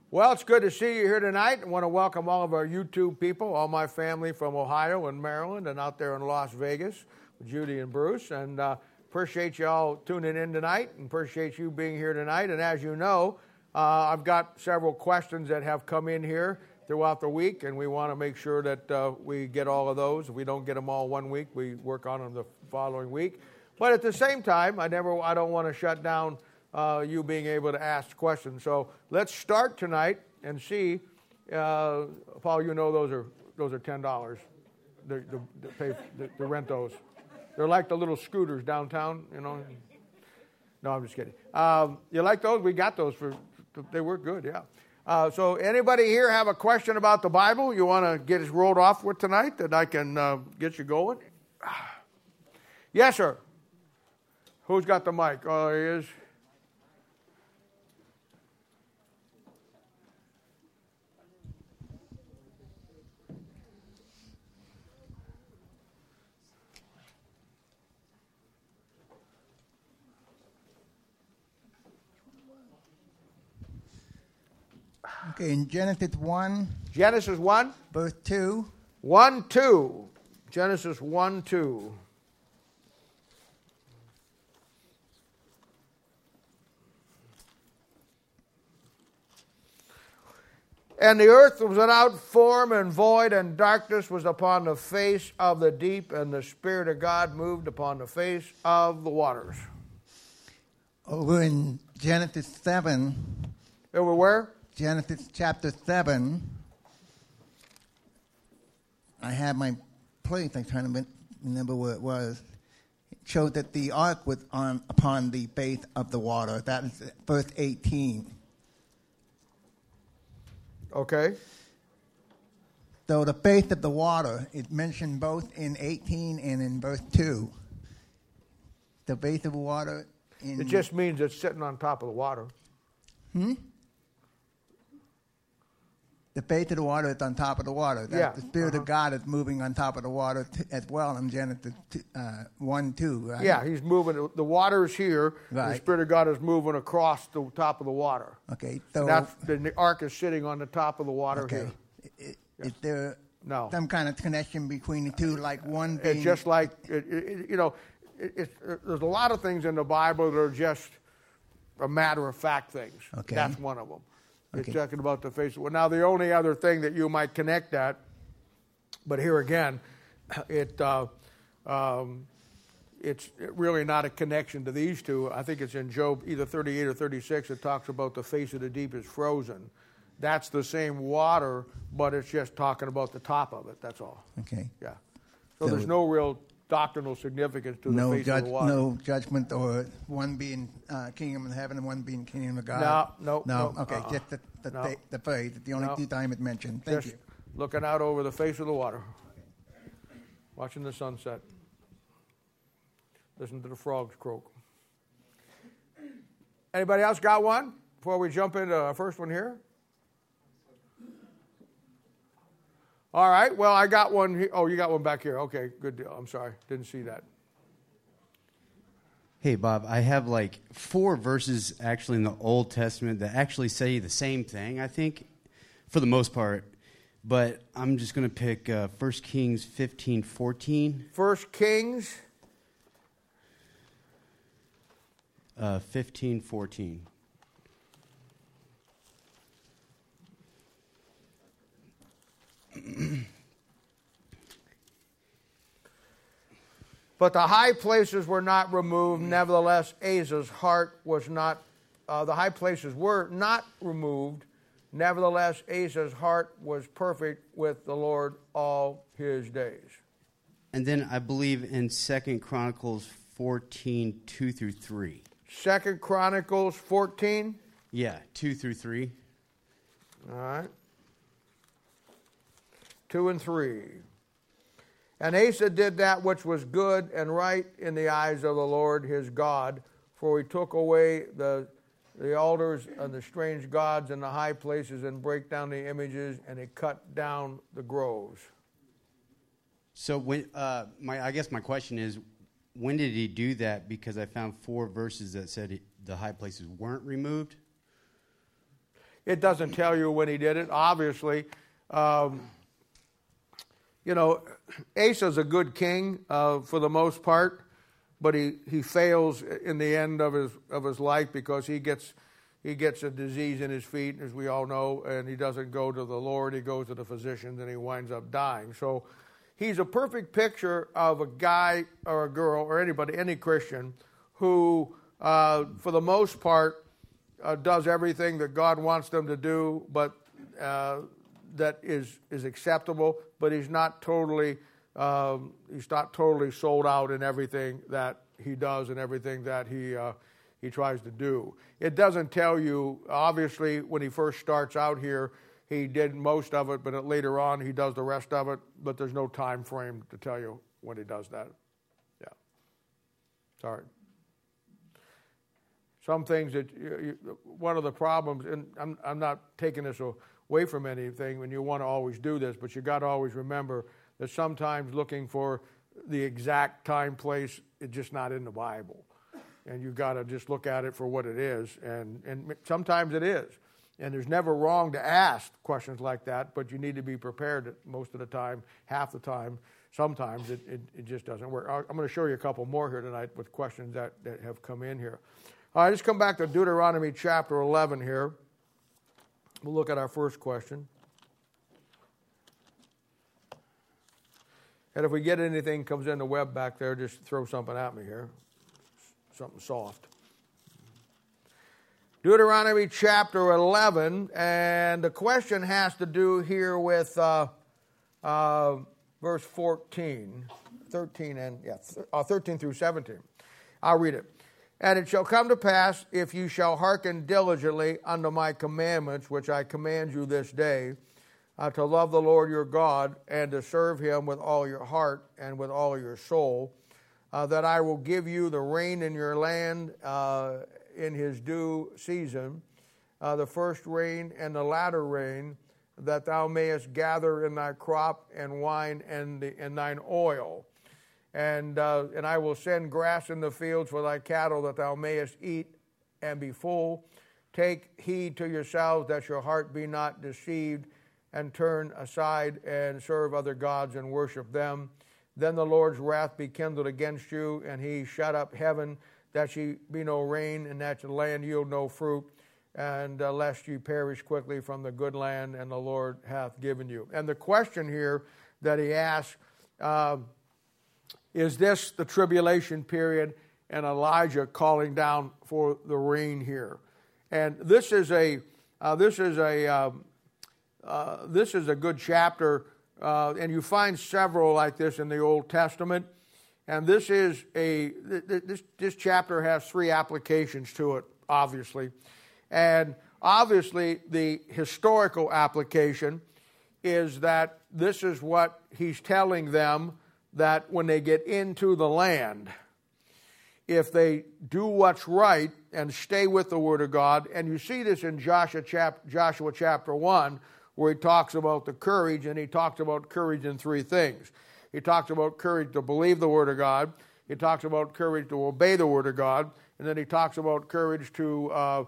Well, it's good to see you here tonight. I want to welcome all of our YouTube people, all my family from Ohio and Maryland and out there in Las Vegas, Judy and Bruce. And appreciate you all tuning in tonight and appreciate you being here tonight. And as you know, I've got several questions that have come in here throughout the week, and we want to make sure that we get all of those. If we don't get them all one week, we work on them the following week. But at the same time, I don't want to shut down you being able to ask questions. So let's start tonight and see. Paul, you know those are $10. To rent those. They're like the little scooters downtown, you know. No, I'm just kidding. You like those? We got those they work good, yeah. So anybody here have a question about the Bible you want to get us rolled off with tonight that I can get you going? Yes, sir. Who's got the mic? Oh, there he is. Okay, in Genesis 1. Genesis 1. Verse 2. 1, 2. Genesis 1, 2. And the earth was without form and void, and darkness was upon the face of the deep, and the Spirit of God moved upon the face of the waters. Over in Genesis 7. Over where? Genesis chapter 7. I have my place. I'm trying to remember where it was. It showed that the ark was upon the face of the water. That is verse 18. Okay. So the face of the water is mentioned both in 18 and in verse 2. The face of the water. It just means it's sitting on top of the water. The face of the water is on top of the water. The Spirit of God is moving on top of the water as well in Genesis 1, 2, right? Yeah, he's moving. The water is here. Right. The Spirit of God is moving across the top of the water. Okay. So the ark is sitting on the top of the water here. Is there some kind of connection between the two, like one being... It's just like, there's a lot of things in the Bible that are just a matter-of-fact things. Okay. That's one of them. Okay. It's talking about the face. Well, now, the only other thing that you might connect that, but here again, it's really not a connection to these two. I think it's in Job either 38 or 36. It talks about the face of the deep is frozen. That's the same water, but it's just talking about the top of it. That's all. Okay. Yeah. So there's no real doctrinal significance to the face of the water. No judgment, or one being kingdom of heaven and one being kingdom of God? No. Okay, just the phrase. The only two times it's mentioned. Thank you. Looking out over the face of the water. Watching the sunset. Listen to the frogs croak. Anybody else got one before we jump into our first one here? All right, well, I got one here. Oh, you got one back here. Okay, good deal. I'm sorry. Didn't see that. Hey, Bob, I have like 4 verses actually in the Old Testament that actually say the same thing, I think, for the most part. But I'm just going to pick 1 Kings 15:14. 1 Kings 15:14. But the high places were not removed. Nevertheless, Asa's heart was not, the high places were not removed. Nevertheless, Asa's heart was perfect with the Lord all his days. And then I believe in 2 Chronicles 14, 2 through 3. 2 Chronicles 14? Yeah, 2 through 3. All right. 2 and 3. And Asa did that which was good and right in the eyes of the Lord his God, for he took away the altars and the strange gods and the high places and break down the images, and he cut down the groves. So when I guess my question is, when did he do that? Because I found 4 verses that said the high places weren't removed. It doesn't tell you when he did it. Obviously, you know, Asa's a good king for the most part, but he fails in the end of his life because he gets a disease in his feet, as we all know, and he doesn't go to the Lord. He goes to the physicians, and he winds up dying. So he's a perfect picture of a guy or a girl or anybody, any Christian, who, for the most part, does everything that God wants them to do, but that is acceptable. But he's not totally sold out in everything that he does and everything that he tries to do. It doesn't tell you, obviously, when he first starts out here, he did most of it, but later on he does the rest of it, but there's no time frame to tell you when he does that. Yeah. Sorry. Some things that, one of the problems, and I'm not taking this away from anything, and you want to always do this, but you got to always remember that sometimes looking for the exact time, place, it's just not in the Bible. And you've got to just look at it for what it is. And sometimes it is. And there's never wrong to ask questions like that, but you need to be prepared most of the time, half the time. Sometimes it just doesn't work. I'm going to show you a couple more here tonight with questions that have come in here. All right, let's come back to Deuteronomy chapter 11 here. We'll look at our first question. And if we get anything comes in the web back there, just throw something at me here. Something soft. Deuteronomy chapter 11, and the question has to do here with verse 13 through 17. I'll read it. And it shall come to pass, if you shall hearken diligently unto my commandments, which I command you this day, to love the Lord your God, and to serve him with all your heart and with all your soul, that I will give you the rain in your land in his due season, the first rain and the latter rain, that thou mayest gather in thy crop and wine and thine oil. And I will send grass in the fields for thy cattle, that thou mayest eat and be full. Take heed to yourselves that your heart be not deceived, and turn aside and serve other gods and worship them. Then the Lord's wrath be kindled against you, and he shut up heaven, that ye be no rain, and that the land yield no fruit, and lest ye perish quickly from the good land and the Lord hath given you. And the question here that he asks, is this the tribulation period and Elijah calling down for the rain here? And this is a good chapter, and you find several like this in the Old Testament. And this chapter has three applications to it, obviously. And obviously, the historical application is that this is what he's telling them, that when they get into the land, if they do what's right and stay with the Word of God, and you see this in Joshua chapter 1, where he talks about the courage, and he talks about courage in three things. He talks about courage to believe the Word of God, he talks about courage to obey the Word of God, and then he talks about courage to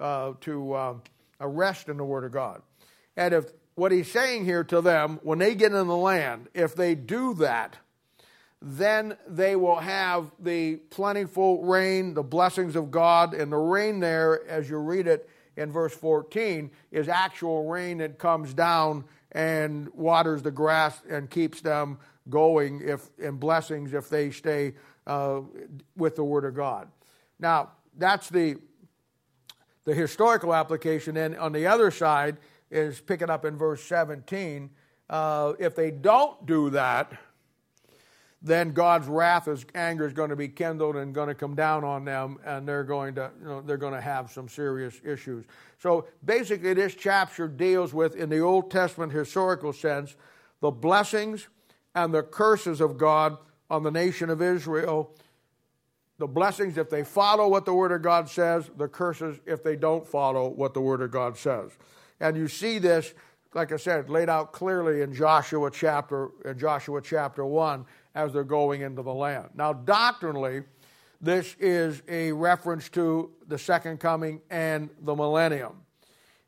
rest in the Word of God. And if what he's saying here to them, when they get in the land, if they do that, then they will have the plentiful rain, the blessings of God. And the rain there, as you read it in verse 14, is actual rain that comes down and waters the grass and keeps them going, in blessings if they stay with the Word of God. Now, that's the historical application. And on the other side is picking up in verse 17. If they don't do that, then God's wrath, his anger is going to be kindled and going to come down on them, and they're going to have some serious issues. So basically, this chapter deals with, in the Old Testament historical sense, the blessings and the curses of God on the nation of Israel. The blessings if they follow what the Word of God says, the curses if they don't follow what the Word of God says. And you see this, like I said, laid out clearly in Joshua chapter 1 as they're going into the land. Now, doctrinally, this is a reference to the second coming and the millennium.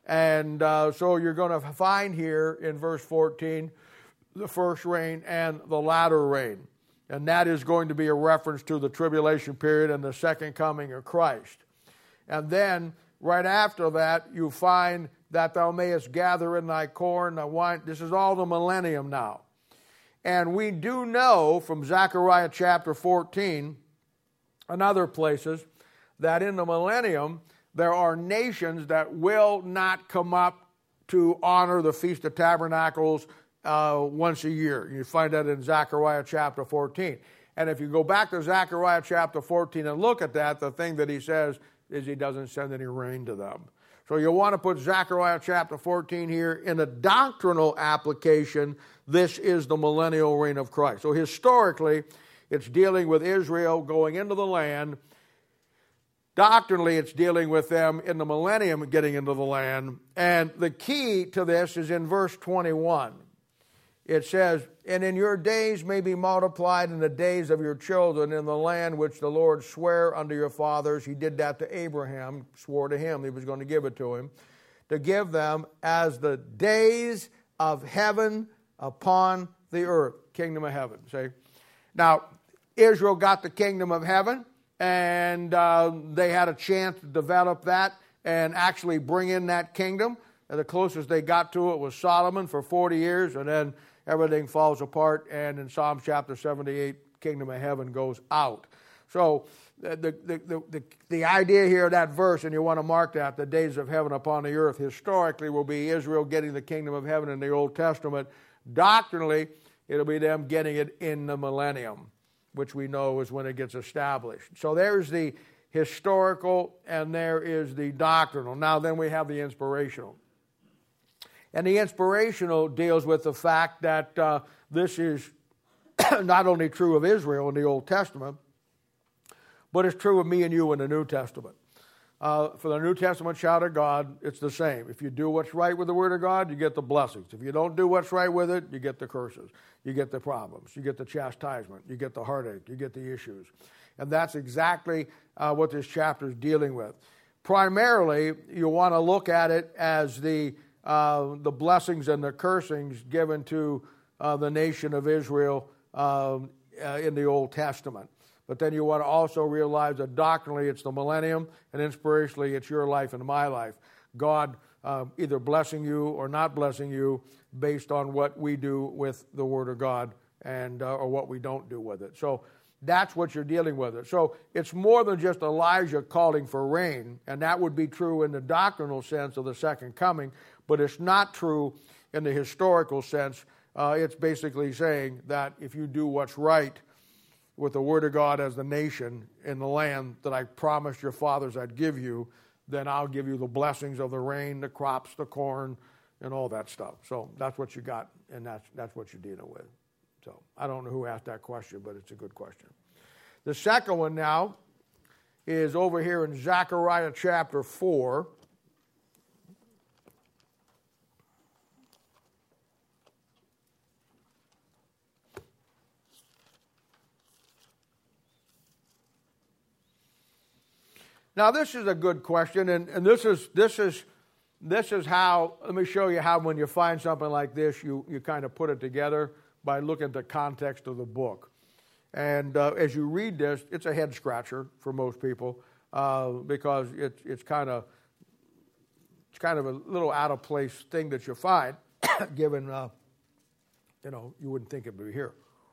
And so you're going to find here in verse 14 the first rain and the latter rain. And that is going to be a reference to the tribulation period and the second coming of Christ. And then right after that, you find that thou mayest gather in thy corn, thy wine. This is all the millennium now. And we do know from Zechariah chapter 14 and other places that in the millennium there are nations that will not come up to honor the Feast of Tabernacles once a year. You find that in Zechariah chapter 14. And if you go back to Zechariah chapter 14 and look at that, the thing that he says is he doesn't send any rain to them. So you want to put Zechariah chapter 14 here in a doctrinal application. This is the millennial reign of Christ. So historically, it's dealing with Israel going into the land. Doctrinally, it's dealing with them in the millennium getting into the land. And the key to this is in verse 21. It says, and in your days may be multiplied in the days of your children in the land which the Lord sware unto your fathers. He did that to Abraham, swore to him he was going to give it to him, to give them as the days of heaven upon the earth. Kingdom of heaven, see? Now, Israel got the kingdom of heaven, and they had a chance to develop that and actually bring in that kingdom. And the closest they got to it was Solomon for 40 years, and then everything falls apart, and in Psalm chapter 78, kingdom of heaven goes out. So the idea here of that verse, and you want to mark that, the days of heaven upon the earth, historically will be Israel getting the kingdom of heaven in the Old Testament. Doctrinally, it'll be them getting it in the millennium, which we know is when it gets established. So there's the historical and there is the doctrinal. Now then we have the inspirational. And the inspirational deals with the fact that this is not only true of Israel in the Old Testament, but it's true of me and you in the New Testament. For the New Testament child of God, it's the same. If you do what's right with the Word of God, you get the blessings. If you don't do what's right with it, you get the curses. You get the problems. You get the chastisement. You get the heartache. You get the issues. And that's exactly what this chapter is dealing with. Primarily, you want to look at it as the blessings and the cursings given to the nation of Israel in the Old Testament. But then you want to also realize that doctrinally it's the millennium, and inspirationally it's your life and my life. God either blessing you or not blessing you based on what we do with the Word of God and or what we don't do with it. So that's what you're dealing with. So it's more than just Elijah calling for rain, and that would be true in the doctrinal sense of the second coming, but it's not true in the historical sense. It's basically saying that if you do what's right with the Word of God as the nation in the land that I promised your fathers I'd give you, then I'll give you the blessings of the rain, the crops, the corn, and all that stuff. So that's what you got, and that's what you're dealing with. So I don't know who asked that question, but it's a good question. The second one now is over here in Zechariah chapter 4. Now this is a good question, and this is how, let me show you how when you find something like this, you kind of put it together by looking at the context of the book. And as you read this, it's a head scratcher for most people because it's kind of a little out of place thing that you find, given you wouldn't think it would be here.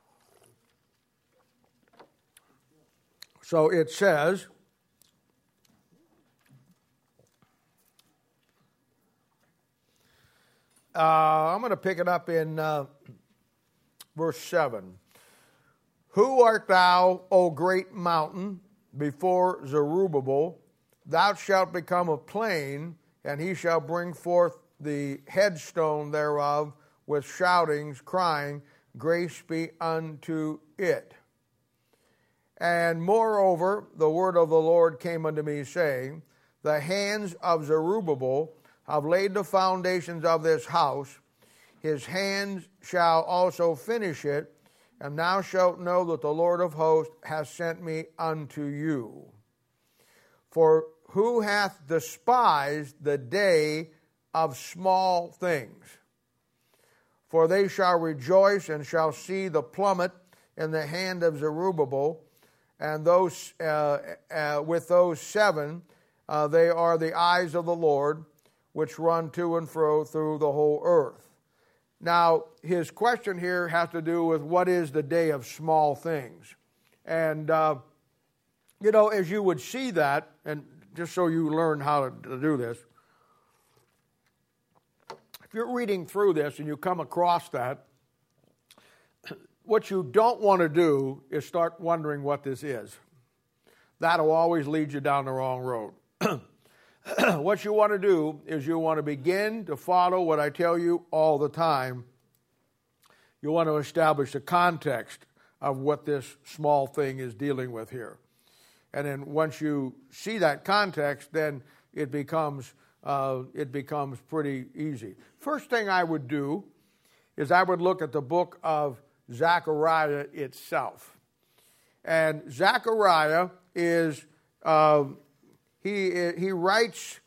So it says, I'm going to pick it up in verse 7. Who art thou, O great mountain, before Zerubbabel? Thou shalt become a plain, and he shall bring forth the headstone thereof with shoutings, crying, Grace be unto it. And moreover, the word of the Lord came unto me, saying, The hands of Zerubbabel have laid the foundations of this house. His hands shall also finish it, and thou shalt know that the Lord of hosts hath sent me unto you. For who hath despised the day of small things. For they shall rejoice and shall see the plummet in the hand of Zerubbabel, and those with those 7, they are the eyes of the Lord, which run to and fro through the whole earth. Now, his question here has to do with what is the day of small things. And, as you would see that, and just so you learn how to do this, if you're reading through this and you come across that, what you don't want to do is start wondering what this is. That'll always lead you down the wrong road. What you want to do is you want to begin to follow what I tell you all the time. You want to establish a context of what this small thing is dealing with here. And then once you see that context, then it becomes pretty easy. First thing I would do is I would look at the book of Zechariah itself. And Zechariah is he writes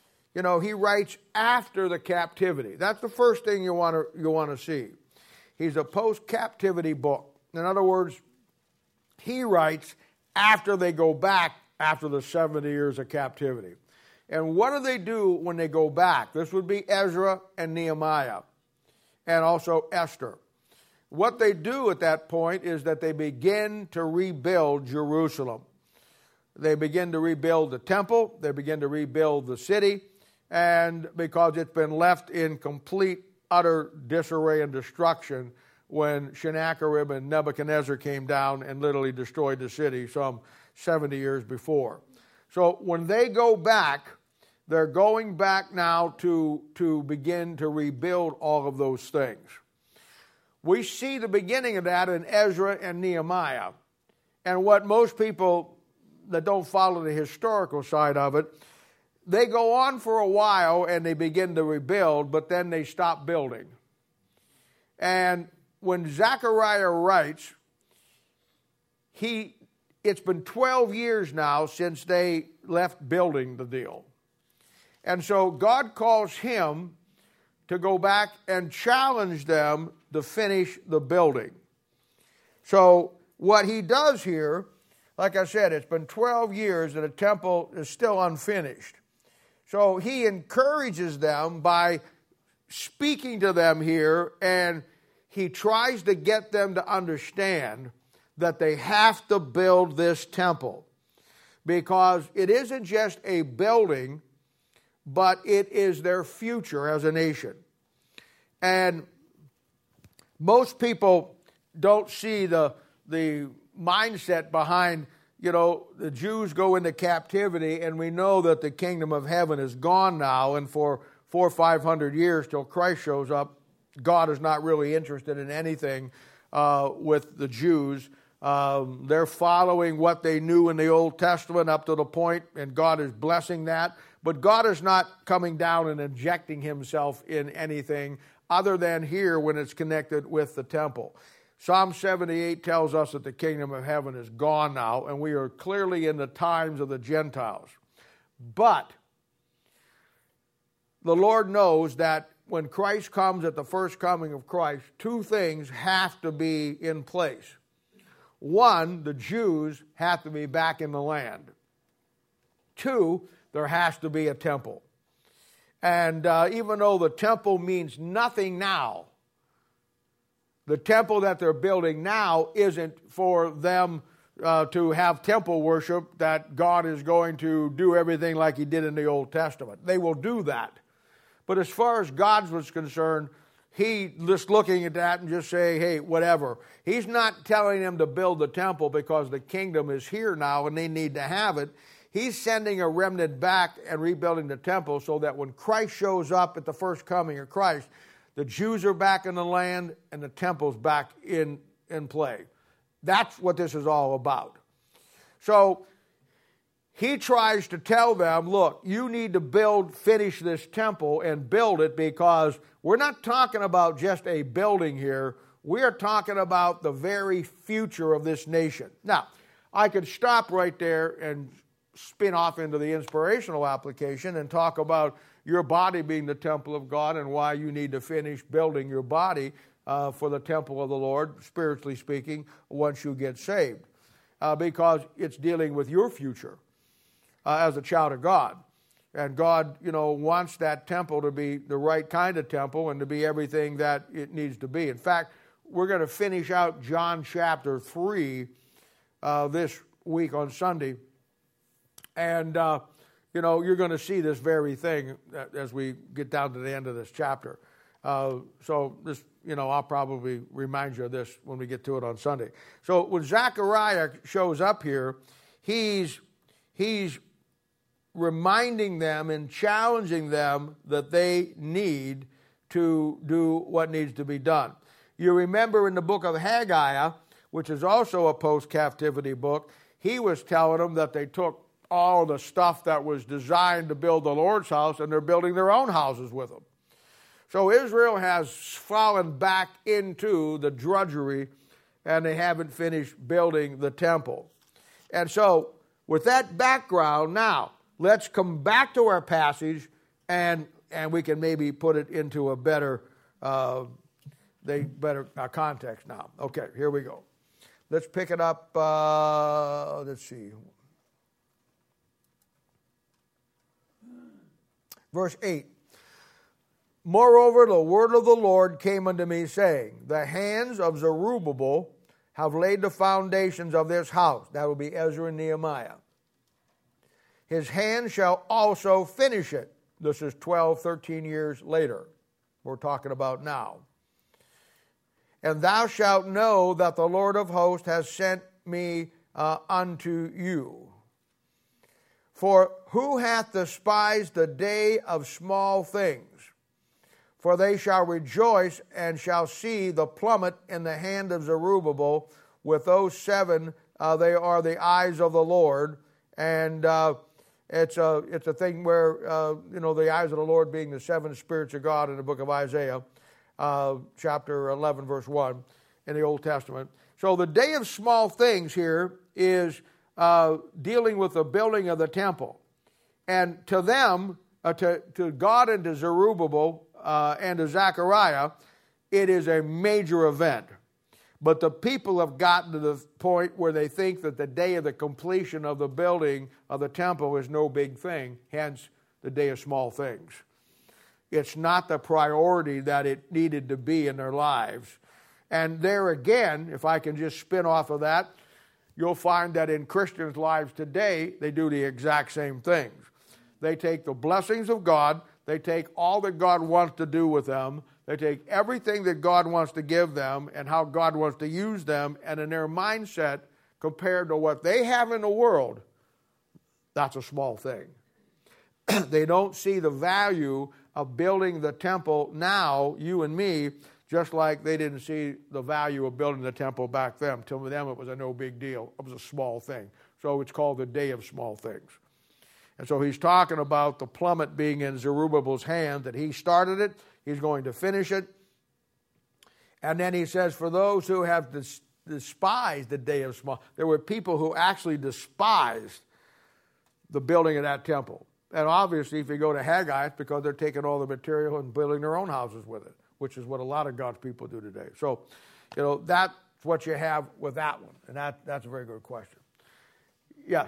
after the captivity. That's the first thing you want to see. He's a post-captivity book. In other words, he writes after they go back after the 70 years of captivity. And what do they do when they go back? This would be Ezra and Nehemiah and also Esther. What they do at that point is that they begin to rebuild Jerusalem. They begin to rebuild the temple. They begin to rebuild the city. And because it's been left in complete, utter disarray and destruction when Sennacherib and Nebuchadnezzar came down and literally destroyed the city some 70 years before. So when they go back, they're going back now to begin to rebuild all of those things. We see the beginning of that in Ezra and Nehemiah. And what most people that don't follow the historical side of it, they go on for a while and they begin to rebuild, but then they stop building. And when Zechariah writes, it's been 12 years now since they left building the deal. And so God calls him to go back and challenge them to finish the building. So what he does here, like I said, it's been 12 years and the temple is still unfinished. So he encourages them by speaking to them here, and he tries to get them to understand that they have to build this temple, because it isn't just a building, but it is their future as a nation. And most people don't see the mindset behind, the Jews go into captivity, and we know that the kingdom of heaven is gone now, and for 400 or 500 years till Christ shows up, God is not really interested in anything with the Jews. They're following what they knew in the Old Testament up to the point, and God is blessing that. But God is not coming down and injecting himself in anything other than here when it's connected with the temple. Psalm 78 tells us that the kingdom of heaven is gone now, and we are clearly in the times of the Gentiles. But the Lord knows that when Christ comes at the first coming of Christ, 2 things have to be in place. 1, the Jews have to be back in the land. 2, there has to be a temple. And even though the temple means nothing now, the temple that they're building now isn't for them to have temple worship, that God is going to do everything like he did in the Old Testament. They will do that. But as far as God was concerned, he just looking at that and just saying, hey, whatever. He's not telling them to build the temple because the kingdom is here now and they need to have it. He's sending a remnant back and rebuilding the temple so that when Christ shows up at the first coming of Christ, the Jews are back in the land and the temple's back in play. That's what this is all about. So he tries to tell them, look, you need to finish this temple and build it, because we're not talking about just a building here. We are talking about the very future of this nation. Now, I could stop right there and spin off into the inspirational application and talk about, your body being the temple of God and why you need to finish building your body for the temple of the Lord, spiritually speaking, once you get saved. Because it's dealing with your future as a child of God. And God, wants that temple to be the right kind of temple and to be everything that it needs to be. In fact, we're going to finish out John chapter 3 this week on Sunday. And, you're going to see this very thing as we get down to the end of this chapter. So this, I'll probably remind you of this when we get to it on Sunday. So when Zechariah shows up here, he's reminding them and challenging them that they need to do what needs to be done. You remember in the book of Haggai, which is also a post-captivity book, he was telling them that they took all the stuff that was designed to build the Lord's house and they're building their own houses with them. So Israel has fallen back into the drudgery and they haven't finished building the temple. And so with that background now, let's come back to our passage and we can maybe put it into a better context now. Okay, here we go. Let's pick it up, let's see. Verse 8. Moreover, the word of the Lord came unto me, saying, the hands of Zerubbabel have laid the foundations of this house. That will be Ezra and Nehemiah. His hand shall also finish it. This is 12, 13 years later. We're talking about now. And thou shalt know that the Lord of hosts has sent me unto you. For who hath despised the day of small things? For they shall rejoice and shall see the plummet in the hand of Zerubbabel. With those seven, they are the eyes of the Lord. And it's a thing where, the eyes of the Lord being the seven spirits of God in the book of Isaiah, chapter 11, verse 1 in the Old Testament. So the day of small things here is dealing with the building of the temple. And to them, to God and to Zerubbabel and to Zechariah, it is a major event. But the people have gotten to the point where they think that the day of the completion of the building of the temple is no big thing, hence the day of small things. It's not the priority that it needed to be in their lives. And there again, if I can just spin off of that, you'll find that in Christians' lives today, they do the exact same things. They take the blessings of God, they take all that God wants to do with them, they take everything that God wants to give them and how God wants to use them, and in their mindset, compared to what they have in the world, that's a small thing. They don't see the value of building the temple now, you and me, just like they didn't see the value of building the temple back then. To them, it was a no big deal. It was a small thing. So it's called the day of small things. And so he's talking about the plummet being in Zerubbabel's hand, that he started it, he's going to finish it. And then he says, for those who have despised the day of small, there were people who actually despised the building of that temple. And obviously, if you go to Haggai, it's because they're taking all the material and building their own houses with it, which is what a lot of God's people do today. So, that's what you have with that one. And that's a very good question. Yes?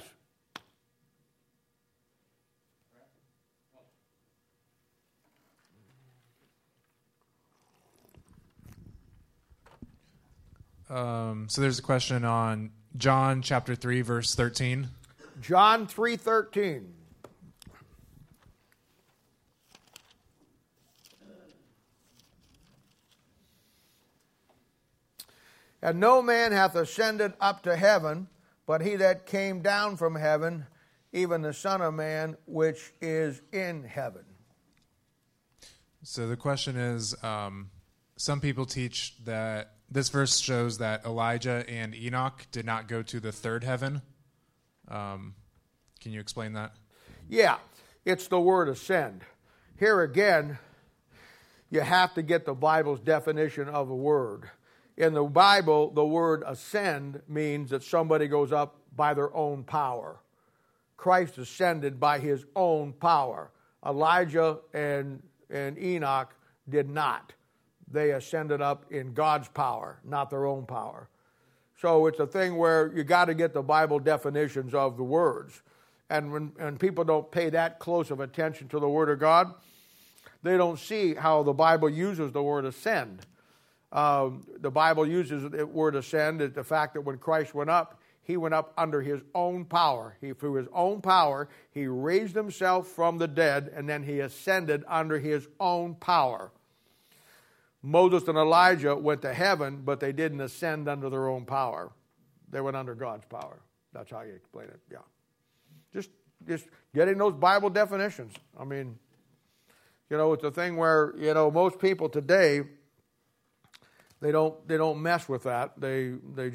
So there's a question on John chapter 3, verse 13. John 3:13. And no man hath ascended up to heaven, but he that came down from heaven, even the Son of Man, which is in heaven. So the question is, some people teach that this verse shows that Elijah and Enoch did not go to the third heaven. Can you explain that? Yeah, it's the word ascend. Here again, you have to get the Bible's definition of a word. In the Bible, the word ascend means that somebody goes up by their own power. Christ ascended by his own power. Elijah and Enoch did not. They ascended up in God's power, not their own power. So it's a thing where you got to get the Bible definitions of the words. And when people don't pay that close of attention to the Word of God, they don't see how the Bible uses the word ascend. The Bible uses the word ascend as the fact that when Christ went up, he went up under his own power. Through his own power, he raised himself from the dead, and then he ascended under his own power. Moses and Elijah went to heaven, but they didn't ascend under their own power. They went under God's power. That's how you explain it, yeah. Just getting those Bible definitions. I mean, it's a thing where, most people today, they don't mess with that. They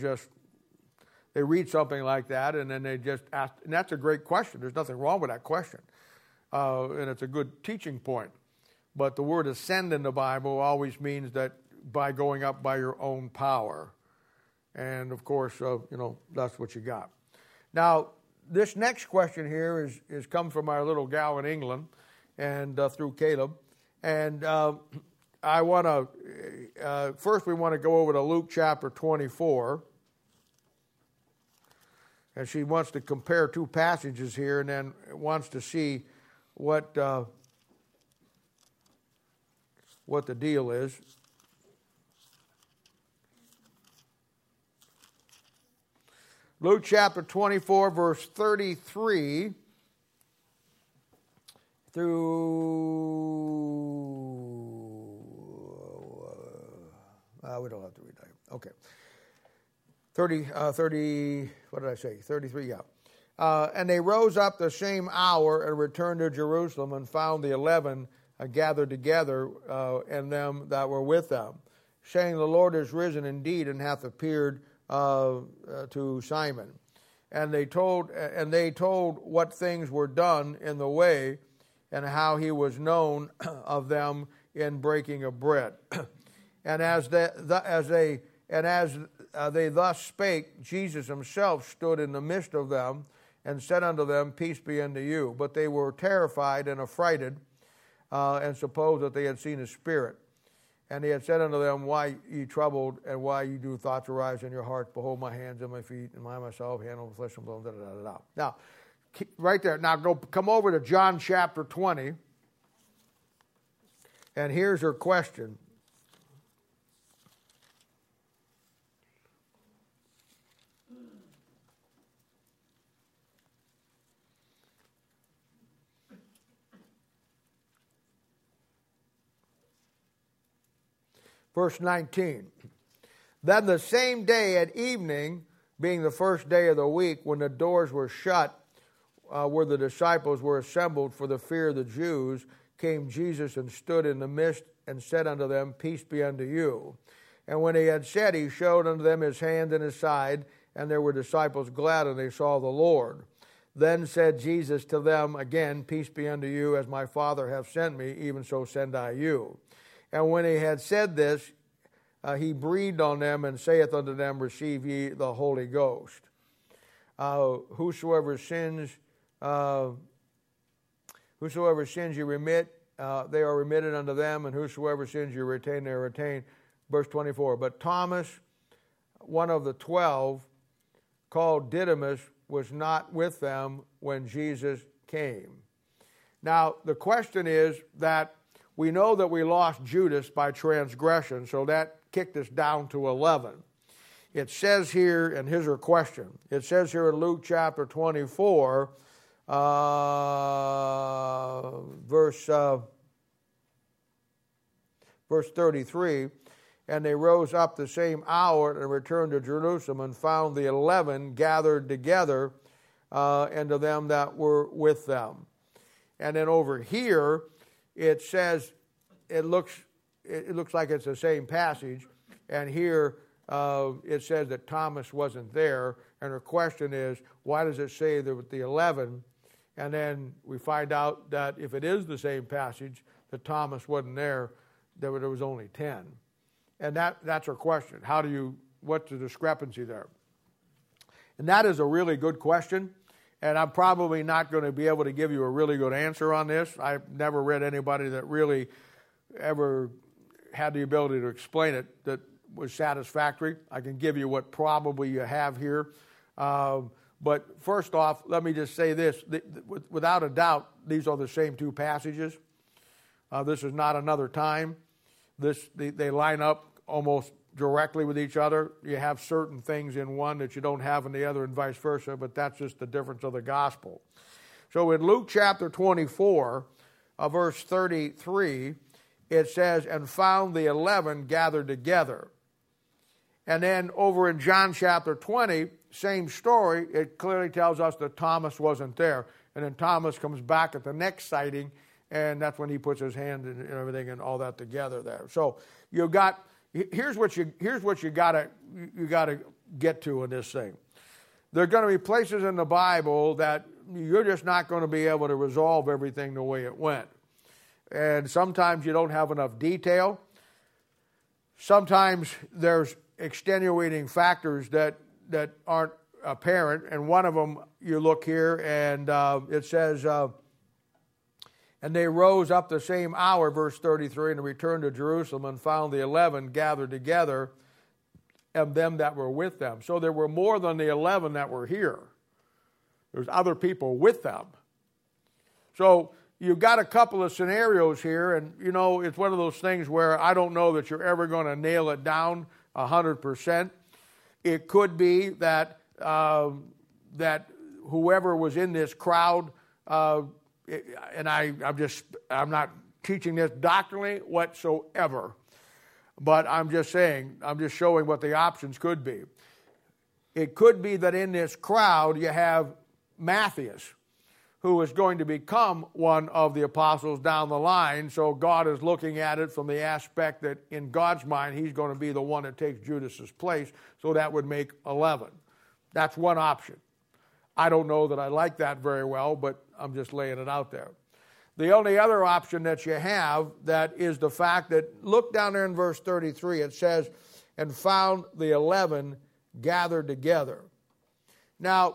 read something like that, and then they just ask, and that's a great question. There's nothing wrong with that question. And it's a good teaching point. But the word ascend in the Bible always means that by going up by your own power. And, of course, that's what you got. Now, this next question here is come from our little gal in England and through Caleb. And I want to, first we want to go over to Luke chapter 24. And she wants to compare two passages here and then wants to see what the deal is. Luke chapter 24, verse 33 through, we don't have to read that. Okay. 30, what did I say? 33, yeah. And they rose up the same hour and returned to Jerusalem and found the 11 gathered together and them that were with them, saying, the Lord is risen indeed and hath appeared to Simon. And they told what things were done in the way and how he was known of them in breaking of bread. And as they thus spake, Jesus himself stood in the midst of them and said unto them, peace be unto you. But they were terrified and affrighted and supposed that they had seen a spirit. And he had said unto them, why ye troubled, and why ye do thoughts arise in your hearts? Behold, my hands and my feet, and I myself handle the flesh and blood. Now, right there. Now, come over to John chapter 20. And here's her question. Verse 19, then the same day at evening, being the first day of the week, when the doors were shut, where the disciples were assembled for the fear of the Jews, came Jesus and stood in the midst and said unto them, peace be unto you. And when he had said, he showed unto them his hand and his side, and there were disciples glad, and they saw the Lord. Then said Jesus to them again, peace be unto you, as my Father hath sent me, even so send I you. And when he had said this, he breathed on them and saith unto them, receive ye the Holy Ghost. Whosoever sins you remit, they are remitted unto them, and whosoever sins you retain, they are retained. Verse 24, but Thomas, one of the 12, called Didymus, was not with them when Jesus came. Now, the question is that we know that we lost Judas by transgression, so that kicked us down to 11. It says here, and here's her question, it says here in Luke chapter 24, verse 33, and they rose up the same hour and returned to Jerusalem and found the 11 gathered together, and to them that were with them. And then over here, it says, it looks like it's the same passage, and here it says that Thomas wasn't there, and her question is, why does it say that with the 11? And then we find out that if it is the same passage, that Thomas wasn't there, there was only 10. And that's her question. What's the discrepancy there? And that is a really good question, And I'm probably not going to be able to give you a really good answer on this. I've never read anybody that really ever had the ability to explain it that was satisfactory. I can give you what probably you have here. But first off, let me just say this. Without a doubt, these are the same two passages. This is not another time. They line up almost directly with each other. You have certain things in one that you don't have in the other and vice versa, but that's just the difference of the gospel. So in Luke chapter 24, verse 33, it says, and found the 11 gathered together. And then over in John chapter 20, same story, it clearly tells us that Thomas wasn't there. And then Thomas comes back at the next sighting, and that's when he puts his hand and everything and all that together there. So you got, here's what you gotta get to in this thing. There are going to be places in the Bible that you're just not going to be able to resolve everything the way it went. And sometimes you don't have enough detail. Sometimes there's extenuating factors that aren't apparent. And one of them, you look here, and it says, and they rose up the same hour, verse 33, and returned to Jerusalem and found the 11 gathered together and them that were with them. So there were more than the 11 that were here. There's other people with them. So you've got a couple of scenarios here, and, you know, it's one of those things where I don't know that you're ever going to nail it down 100%. It could be that that whoever was in this crowd, and I'm not teaching this doctrinally whatsoever, but I'm just showing what the options could be. It could be that in this crowd you have Matthias, who is going to become one of the apostles down the line. So God is looking at it from the aspect that in God's mind, he's going to be the one that takes Judas's place. So that would make 11. That's one option. I don't know that I like that very well, but I'm just laying it out there. The only other option that you have that is the fact that, look down there in verse 33, it says, and found the 11 gathered together. Now,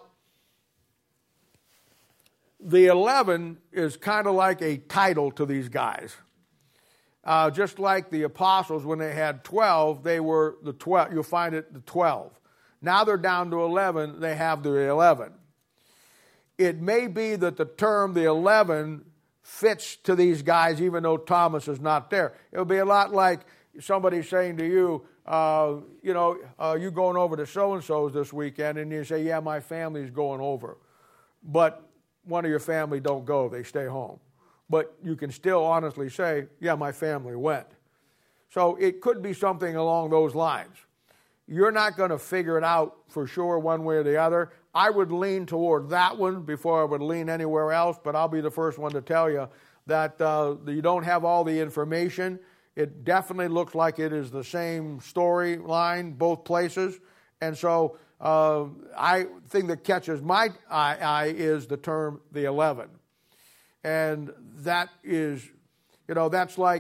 the 11 is kind of like a title to these guys. Just like the apostles, when they had 12, they were the 12. You'll find it the 12. Now they're down to 11. They have the 11. It may be that the term the 11 fits to these guys, even though Thomas is not there. It'll be a lot like somebody saying to you, you going over to so-and-so's this weekend, and you say, yeah, my family's going over. But one of your family don't go, they stay home. But you can still honestly say, yeah, my family went. So it could be something along those lines. You're not going to figure it out for sure one way or the other. I would lean toward that one before I would lean anywhere else, but I'll be the first one to tell you that you don't have all the information. It definitely looks like it is the same storyline, both places. And so I think that catches my eye is the term the 11. And that is, that's like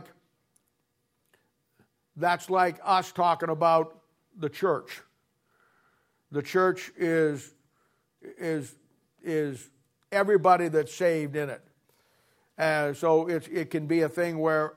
us talking about the church. The church is everybody that's saved in it. So it can be a thing where,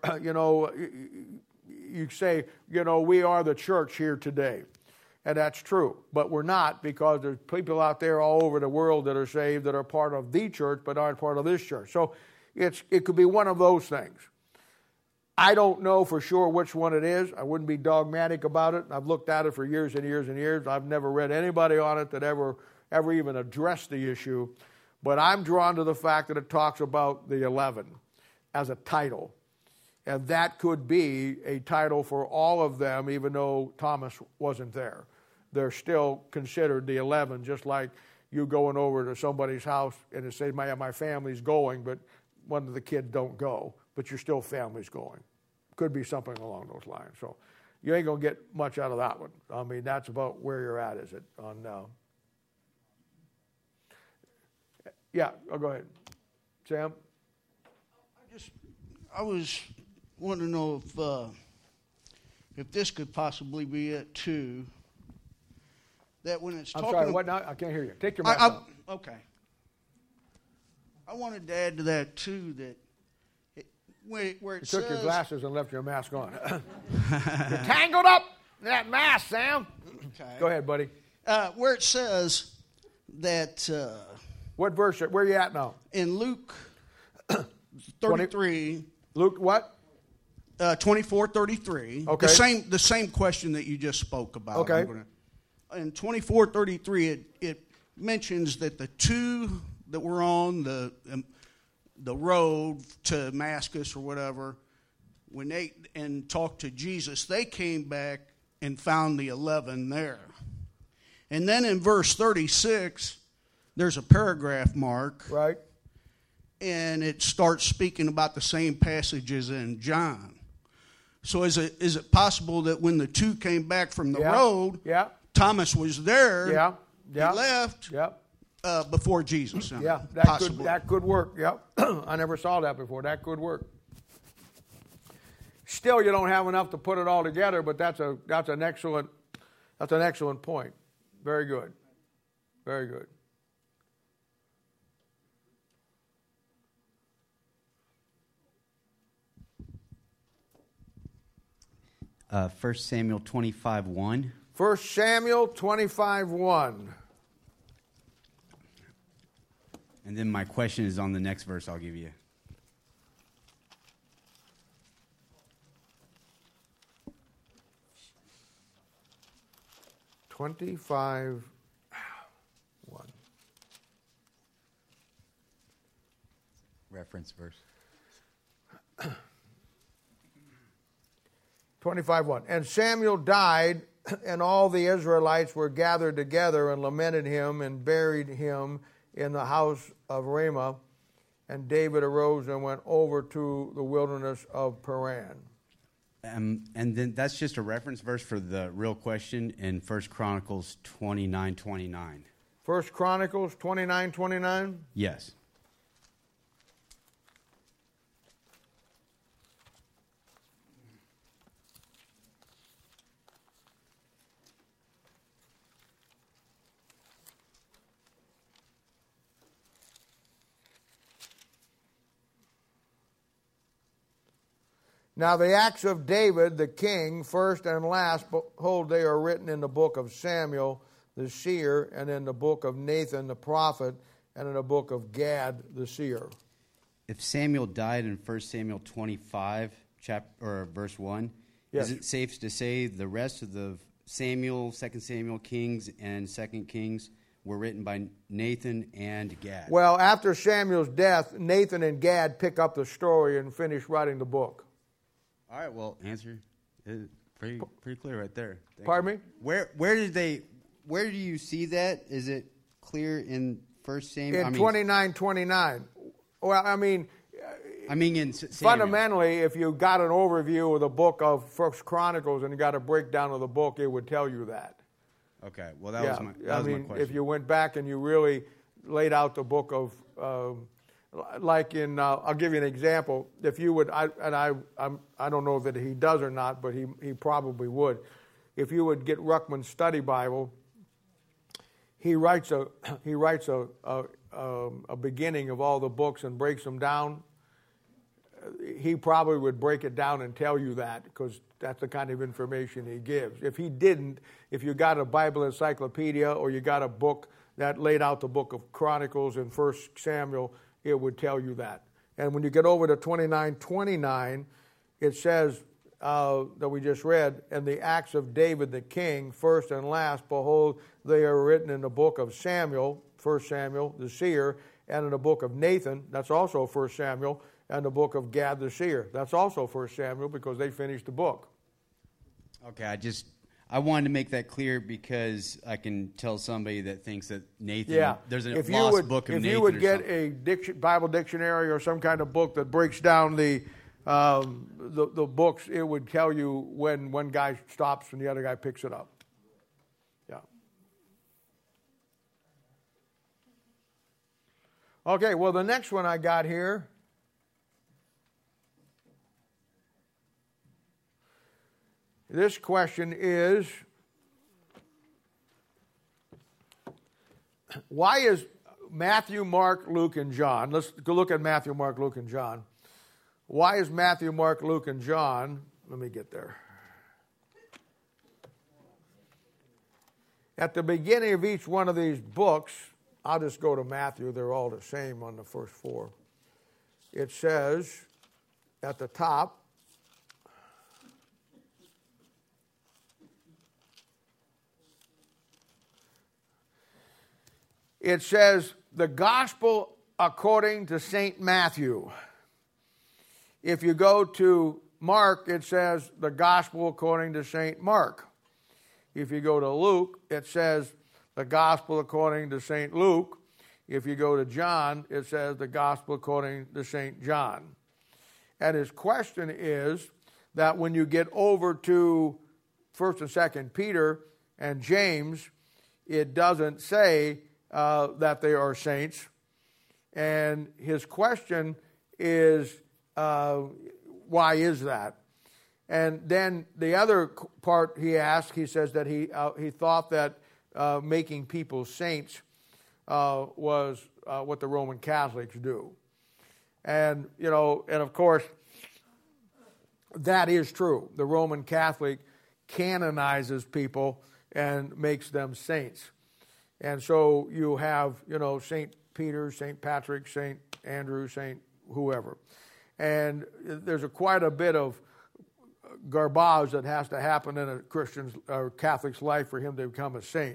you say, we are the church here today. And that's true. But we're not, because there's people out there all over the world that are saved that are part of the church but aren't part of this church. So it could be one of those things. I don't know for sure which one it is. I wouldn't be dogmatic about it. I've looked at it for years and years and years. I've never read anybody on it that ever even addressed the issue. But I'm drawn to the fact that it talks about the 11 as a title. And that could be a title for all of them, even though Thomas wasn't there. They're still considered the 11, just like you going over to somebody's house and it says, my family's going, but one of the kids don't go, but your still family's going. Could be something along those lines. So you ain't going to get much out of that one. I mean, that's about where you're at, is it? Yeah, go ahead. Sam? I was wanting to know if this could possibly be it too. That when it's I'm talking. sorry. What now? I can't hear you. Take your mic off. Okay. I wanted to add to that, too, that where it You says... took your glasses and left your mask on. You're tangled up in that mask, Sam. Okay. Go ahead, buddy. Where it says that What verse? Where are you at now? in Luke 33... Luke what? 24:33. Okay. The same question that you just spoke about. Okay. In 24:33, it mentions that the two that were on the road to Damascus or whatever, when they talked to Jesus, they came back and found the 11 there. And then in verse 36, there's a paragraph mark. Right. And it starts speaking about the same passages in John. So is it possible that when the two came back from the road, Thomas was there, he left before Jesus? Yeah, that could work. Yep. I never saw that before. That could work. Still, you don't have enough to put it all together, but that's an excellent point. Very good. Very good. 1 Samuel 25:1. 1 Samuel 25:1. And then my question is on the next verse I'll give you. $25.1. Reference verse. 25:1. And Samuel died, and all the Israelites were gathered together and lamented him and buried him in the house of Ramah. And David arose and went over to the wilderness of Paran. And then that's just a reference verse for the real question in 1 Chronicles 29:29. 1 Chronicles 29:29? Yes. Now the acts of David, the king, first and last, behold, they are written in the book of Samuel, the seer, and in the book of Nathan, the prophet, and in the book of Gad, the seer. If Samuel died in 1 Samuel 25, verse 1, yes. Is it safe to say the rest of the Samuel, 2 Samuel, Kings, and 2 Kings were written by Nathan and Gad? Well, after Samuel's death, Nathan and Gad pick up the story and finish writing the book. All right, well, answer is pretty clear right there. Pardon me? Where do you see that? Is it clear in 1 Samuel? In 29:29. Well, I mean in Samuel. Fundamentally, if you got an overview of the book of First Chronicles and you got a breakdown of the book, it would tell you that. Okay, well, that was my question. If you went back and you really laid out the book of, like in, I'll give you an example. If you would, I don't know that he does or not, but he probably would. If you would get Ruckman's Study Bible, he writes a beginning of all the books and breaks them down. He probably would break it down and tell you that, because that's the kind of information he gives. If he didn't, if you got a Bible encyclopedia or you got a book that laid out the book of Chronicles and 1 Samuel, it would tell you that. And when you get over to 29:29, it says that we just read, and the acts of David the king, first and last, behold, they are written in the book of Samuel, 1 Samuel, the seer, and in the book of Nathan, that's also 1 Samuel, and the book of Gad the seer. That's also 1 Samuel, because they finished the book. Okay, I wanted to make that clear because I can tell somebody that thinks that Nathan, there's a lost book of Nathan. If you would get a Bible dictionary or some kind of book that breaks down the books, it would tell you when one guy stops and the other guy picks it up. Yeah. Okay, well, the next one I got here. This question is, Matthew, Mark, Luke, and John. Let's go look at Matthew, Mark, Luke, and John. Why is Matthew, Mark, Luke, and John? Let me get there. At the beginning of each one of these books, I'll just go to Matthew. They're all the same on the first four. It says at the top, it says, the gospel according to St. Matthew. If you go to Mark, it says the gospel according to St. Mark. If you go to Luke, it says the gospel according to St. Luke. If you go to John, it says the gospel according to St. John. And his question is that when you get over to 1st and 2nd Peter and James, it doesn't say that they are saints. And his question is, why is that? And then the other part he asked, he says that he thought that making people saints was what the Roman Catholics do. And, and of course, that is true. The Roman Catholic canonizes people and makes them saints. And so you have, St. Peter, St. Patrick, St. Andrew, St. whoever. And there's quite a bit of garbage that has to happen in a Christian's or Catholic's life for him to become a saint.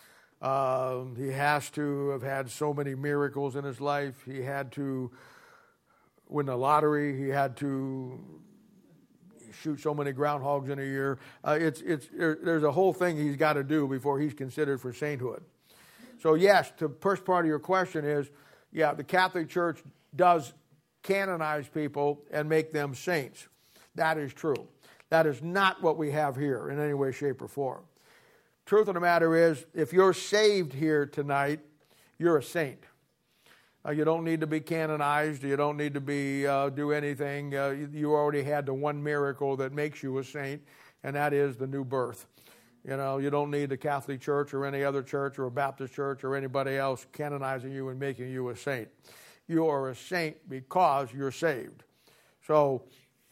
He has to have had so many miracles in his life. He had to win the lottery. He had to shoot so many groundhogs in a year. There's a whole thing he's got to do before he's considered for sainthood. So yes, the first part of your question is, the Catholic Church does canonize people and make them saints. That is true. That is not what we have here in any way, shape, or form. Truth of the matter is, if you're saved here tonight, you're a saint. You don't need to be canonized. You don't need to be do anything. You already had the one miracle that makes you a saint, and that is the new birth. You don't need the Catholic Church or any other church or a Baptist church or anybody else canonizing you and making you a saint. You are a saint because you're saved. So,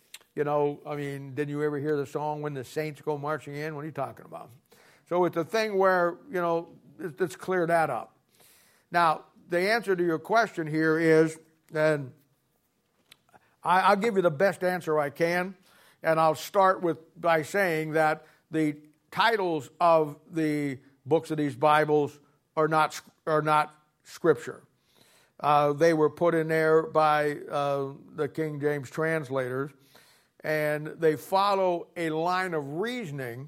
didn't you ever hear the song, When the Saints Go Marching In? What are you talking about? So it's a thing where, let's clear that up. Now, the answer to your question here is, and I'll give you the best answer I can, and I'll start by saying that the titles of the books of these Bibles are not Scripture. They were put in there by the King James translators, and they follow a line of reasoning,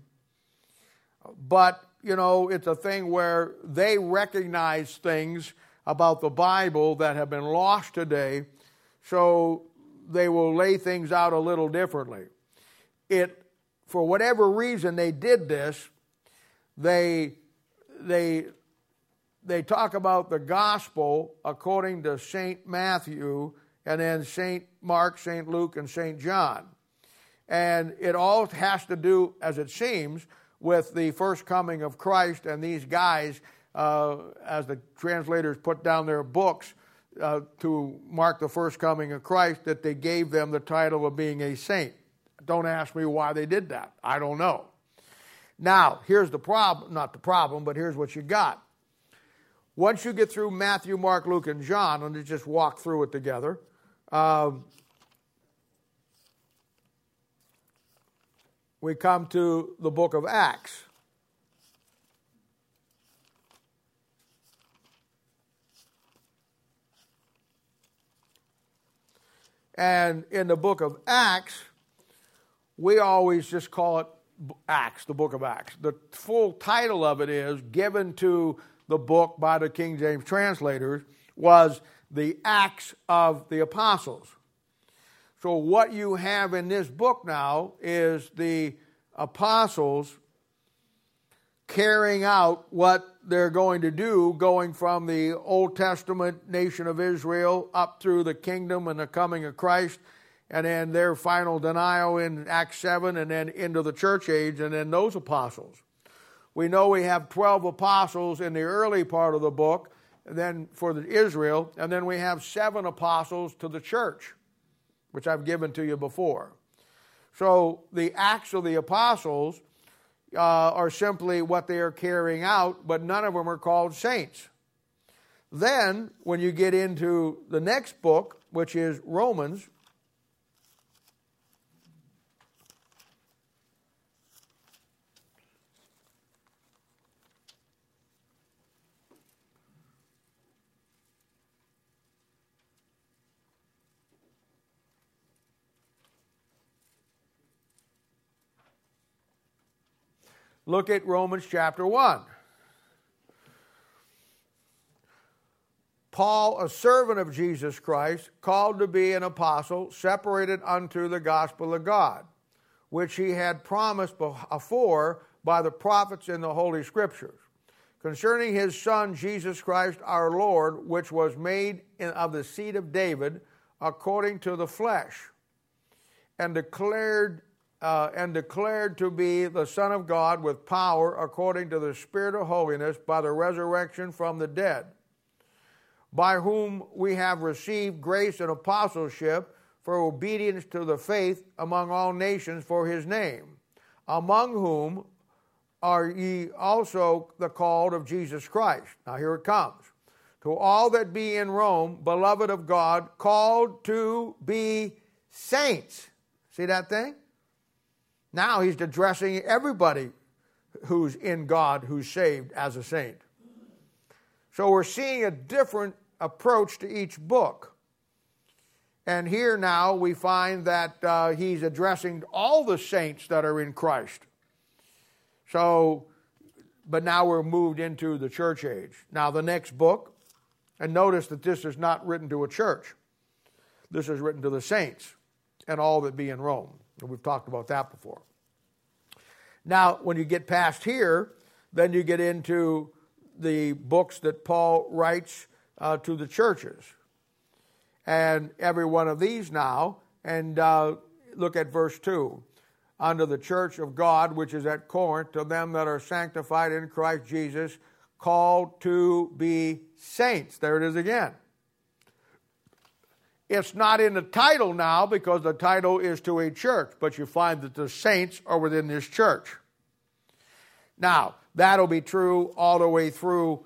but, it's a thing where they recognize things about the Bible that have been lost today, so they will lay things out a little differently. For whatever reason they did this, they talk about the gospel according to St. Matthew and then St. Mark, St. Luke, and St. John. And it all has to do, as it seems, with the first coming of Christ, and these guys, as the translators put down their books to mark the first coming of Christ, that they gave them the title of being a saint. Don't ask me why they did that. I don't know. Now, here's the problem, not the problem, but here's what you got. Once you get through Matthew, Mark, Luke, and John, and let's just walk through it together, we come to the book of Acts. And in the book of Acts, we always just call it Acts, the book of Acts. The full title of it is, given to the book by the King James translators, was the Acts of the Apostles. So what you have in this book now is the apostles carrying out what they're going to do, going from the Old Testament nation of Israel up through the kingdom and the coming of Christ, and then their final denial in Acts 7, and then into the church age, and then those apostles. We know we have 12 apostles in the early part of the book, and then for Israel, and then we have 7 apostles to the church, which I've given to you before. So the Acts of the Apostles are simply what they are carrying out, but none of them are called saints. Then, when you get into the next book, which is Romans, look at Romans chapter 1. Paul, a servant of Jesus Christ, called to be an apostle, separated unto the gospel of God, which he had promised afore by the prophets in the Holy Scriptures, concerning his Son, Jesus Christ our Lord, which was made of the seed of David, according to the flesh, and declared to be the Son of God with power, according to the Spirit of holiness, by the resurrection from the dead, by whom we have received grace and apostleship for obedience to the faith among all nations for his name, among whom are ye also the called of Jesus Christ. Now here it comes. To all that be in Rome, beloved of God, called to be saints. See that thing? Now he's addressing everybody who's in God, who's saved as a saint. So we're seeing a different approach to each book. And here now we find that he's addressing all the saints that are in Christ. So, but now we're moved into the church age. Now the next book, and notice that this is not written to a church. This is written to the saints and all that be in Rome. And we've talked about that before. Now, when you get past here, then you get into the books that Paul writes to the churches. And every one of these now, and look at verse 2. Unto the church of God, which is at Corinth, to them that are sanctified in Christ Jesus, called to be saints. There it is again. It's not in the title now because the title is to a church, but you find that the saints are within this church. Now, that'll be true all the way through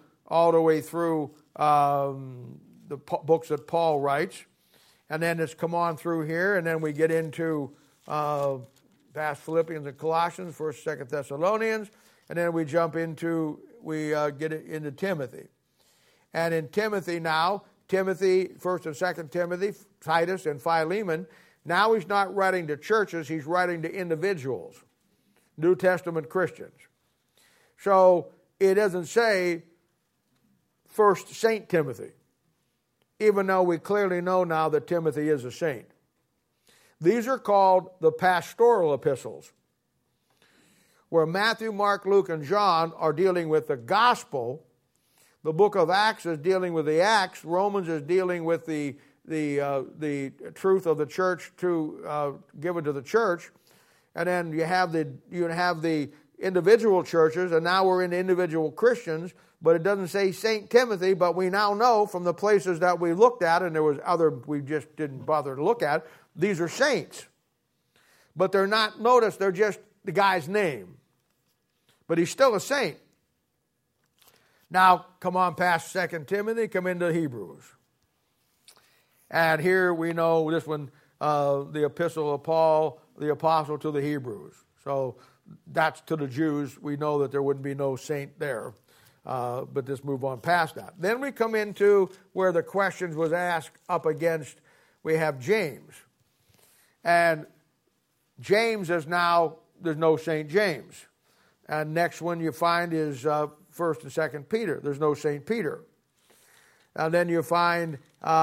the books that Paul writes. And then it's come on through here, and then we get into past Philippians and Colossians, 1st, 2nd Thessalonians, and then we get into Timothy. And in Timothy now, Timothy, 1st and 2nd Timothy, Titus, and Philemon, now he's not writing to churches, he's writing to individuals, New Testament Christians. So it doesn't say First Saint Timothy, even though we clearly know now that Timothy is a saint. These are called the pastoral epistles, where Matthew, Mark, Luke, and John are dealing with the gospel. The book of Acts is dealing with the Acts. Romans is dealing with the truth of the church given to the church. And then you have the individual churches, and now we're in individual Christians, but it doesn't say St. Timothy, but we now know from the places that we looked at, and there was other we just didn't bother to look at, these are saints. But they're not, notice, they're just the guy's name. But he's still a saint. Now, come on past 2 Timothy, come into Hebrews. And here we know this one, the epistle of Paul, the apostle to the Hebrews. So that's to the Jews. We know that there wouldn't be no saint there. But let's move on past that. Then we come into where the questions was asked up against, we have James. And James is now, there's no St. James. And next one you find is 1st and 2nd Peter. There's no St. Peter. And then you find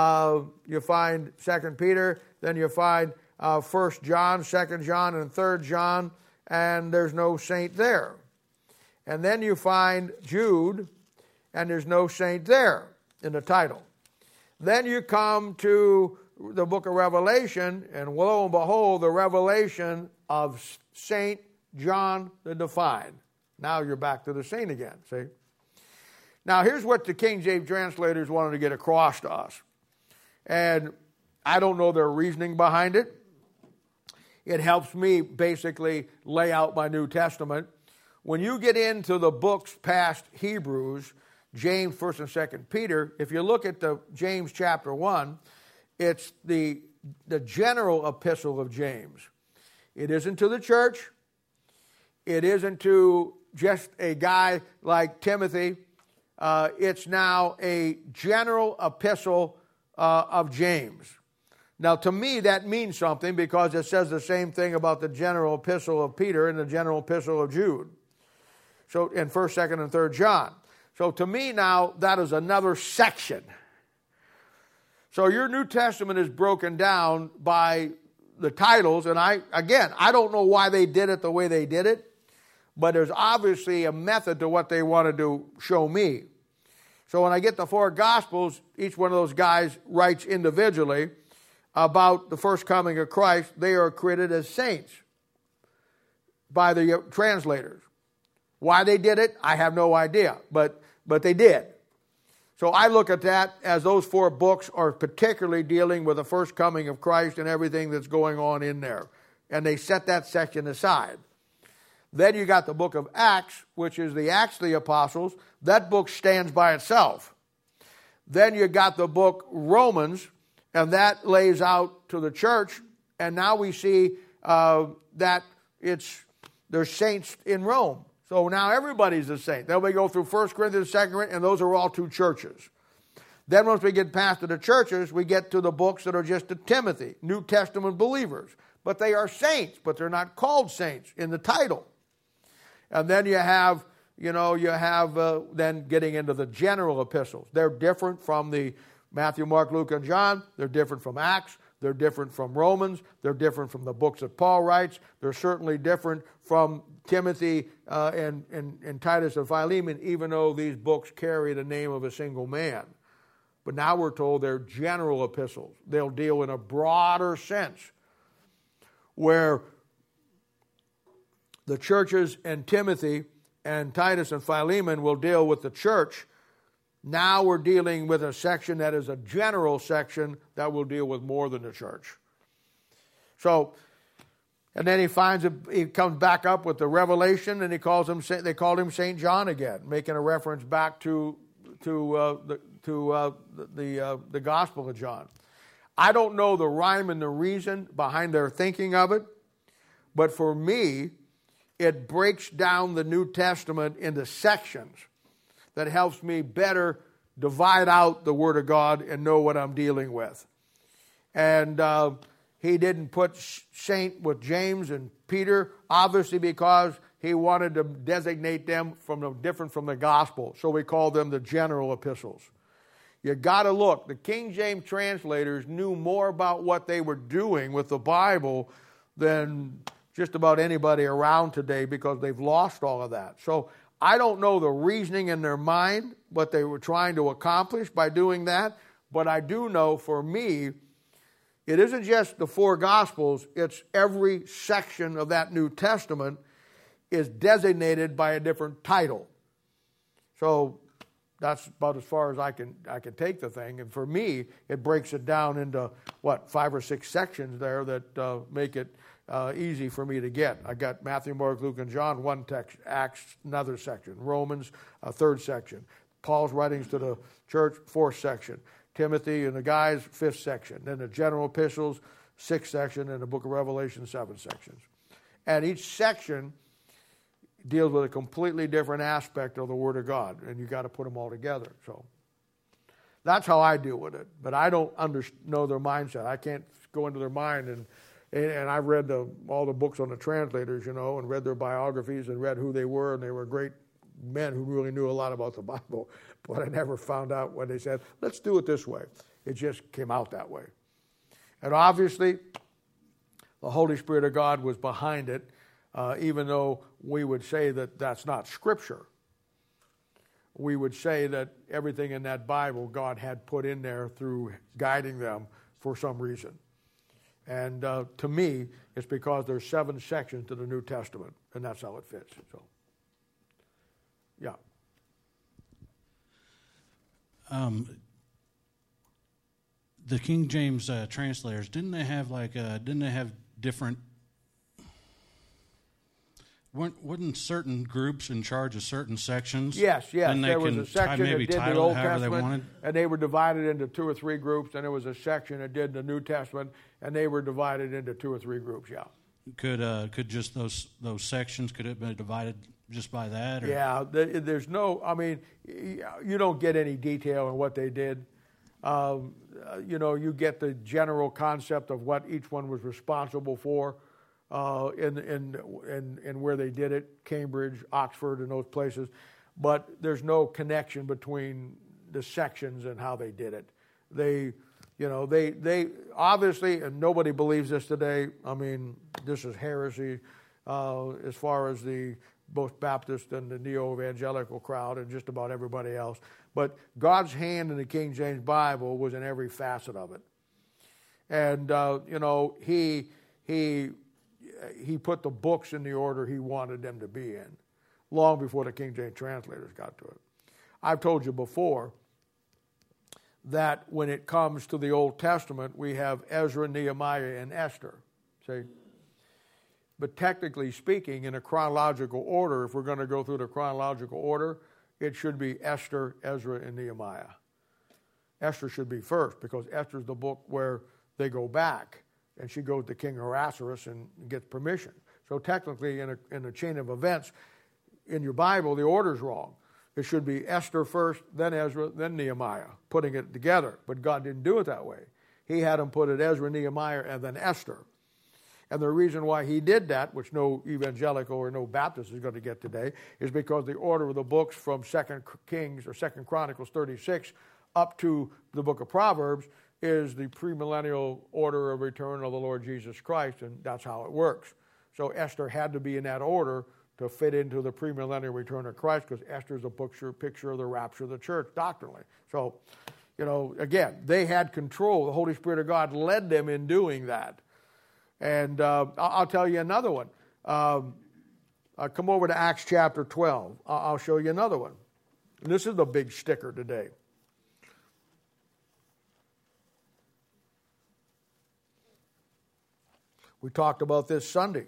2nd Peter. Then you find 1st John, 2nd John, and 3rd John. And there's no saint there. And then you find Jude, and there's no saint there in the title. Then you come to the book of Revelation, and lo and behold, the revelation of Saint John the Divine. Now you're back to the saint again, see? Now, here's what the King James translators wanted to get across to us. And I don't know their reasoning behind it. It helps me basically lay out my New Testament. When you get into the books past Hebrews, James, 1st and 2nd Peter, if you look at the James chapter 1, it's the general epistle of James. It isn't to the church. It isn't to just a guy like Timothy. It's now a general epistle of James. Now, to me, that means something because it says the same thing about the general epistle of Peter and the general epistle of Jude. So, in 1st, 2nd, and 3rd John. So, to me now, that is another section. So, your New Testament is broken down by the titles, and I don't know why they did it the way they did it, but there's obviously a method to what they wanted to show me. So, when I get the 4 Gospels, each one of those guys writes individually about the first coming of Christ. They are credited as saints by the translators. Why they did it, I have no idea, but they did. So I look at that as those 4 books are particularly dealing with the first coming of Christ and everything that's going on in there. And they set that section aside. Then you got the book of Acts, which is the Acts of the Apostles. That book stands by itself. Then you got the book Romans, and that lays out to the church. And now we see that there's saints in Rome. So now everybody's a saint. Then we go through 1 Corinthians, 2 Corinthians, and those are all 2 churches. Then once we get past to the churches, we get to the books that are just to Timothy, New Testament believers. But they are saints, but they're not called saints in the title. And then you have then getting into the general epistles. They're different from the Matthew, Mark, Luke, and John. They're different from Acts. They're different from Romans. They're different from the books that Paul writes. They're certainly different from Timothy and Titus and Philemon, even though these books carry the name of a single man. But now we're told they're general epistles. They'll deal in a broader sense, where the churches and Timothy and Titus and Philemon will deal with the church. Now we're dealing with a section that is a general section that will deal with more than the church. So, and then he comes back up with the Revelation, and they called him St. John again, making a reference back to the Gospel of John. I don't know the rhyme and the reason behind their thinking of it, but for me, it breaks down the New Testament into sections that helps me better divide out the Word of God and know what I'm dealing with. And he didn't put saint with James and Peter, obviously because he wanted to designate them different from the gospel. So we call them the general epistles. You got to look. The King James translators knew more about what they were doing with the Bible than just about anybody around today, because they've lost all of that. So I don't know the reasoning in their mind, what they were trying to accomplish by doing that, but I do know for me, it isn't just the 4 Gospels, it's every section of that New Testament is designated by a different title. So that's about as far as I can take the thing. And for me, it breaks it down into, 5 or 6 sections there that make it easy for me to get. I got Matthew, Mark, Luke, and John, 1 text, Acts, another section, Romans, a 3rd section, Paul's writings to the church, 4th section, Timothy and the guys, 5th section, then the general epistles, 6th section, and the book of Revelation, 7 sections. And each section deals with a completely different aspect of the Word of God, and you got to put them all together. So that's how I deal with it. But I don't know their mindset. I can't go into their mind, and I've read all the books on the translators, and read their biographies and read who they were, and they were great men who really knew a lot about the Bible. But I never found out when they said, let's do it this way. It just came out that way. And obviously, the Holy Spirit of God was behind it, even though we would say that that's not Scripture. We would say that everything in that Bible God had put in there through guiding them for some reason. And to me, it's because there's 7 sections to the New Testament, and that's how it fits. So, yeah. The King James translators, didn't they have different? Weren't certain groups in charge of certain sections? Yes. And There was a section that did the Old Testament, and they were divided into 2 or 3 groups, and there was a section that did the New Testament, and they were divided into 2 or 3 groups, yeah. Could just those sections, could it have been divided just by that? Or? Yeah, there's no, I mean, you don't get any detail on what they did. You get the general concept of what each one was responsible for. In where they did it, Cambridge, Oxford, and those places, but there's no connection between the sections and how they did it. They obviously, and nobody believes this today. I mean, this is heresy as far as the both Baptist and the neo-evangelical crowd and just about everybody else. But God's hand in the King James Bible was in every facet of it, and He put the books in the order He wanted them to be in, long before the King James translators got to it. I've told you before that when it comes to the Old Testament, we have Ezra, Nehemiah, and Esther. See? But technically speaking, in a chronological order, if we're going to go through the chronological order, it should be Esther, Ezra, and Nehemiah. Esther should be first, because Esther's the book where they go back. And she goes to King Ahasuerus and gets permission. So technically, in a chain of events, in your Bible, the order's wrong. It should be Esther first, then Ezra, then Nehemiah, putting it together. But God didn't do it that way. He had them put it Ezra, Nehemiah, and then Esther. And the reason why He did that, which no evangelical or no Baptist is going to get today, is because the order of the books from 2 Kings or 2 Chronicles 36 up to the book of Proverbs is the premillennial order of return of the Lord Jesus Christ, and that's how it works. So Esther had to be in that order to fit into the premillennial return of Christ, because Esther is a picture of the rapture of the church doctrinally. So, again, they had control. The Holy Spirit of God led them in doing that. And I'll tell you another one. Come over to Acts chapter 12. I'll show you another one. And this is the big sticker today. We talked about this Sunday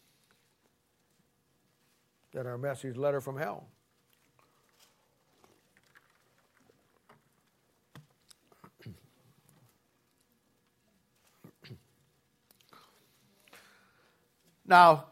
in our message, Letter from Hell. Now,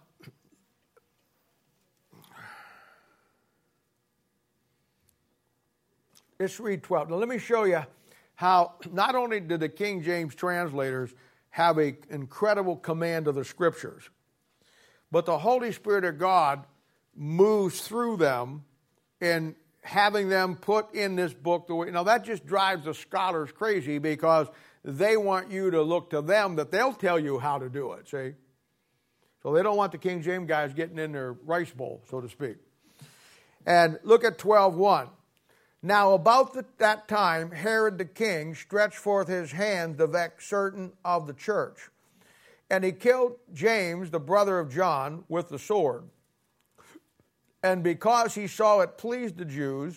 let's read 12. Now, let me show you how not only did the King James translators have an incredible command of the Scriptures, but the Holy Spirit of God moves through them in having them put in this book. Now, that just drives the scholars crazy, because they want you to look to them, that they'll tell you how to do it, see? So they don't want the King James guys getting in their rice bowl, so to speak. And look at 12:1. Now about that time, Herod the king stretched forth his hand to vex certain of the church. And he killed James, the brother of John, with the sword. And because he saw it pleased the Jews,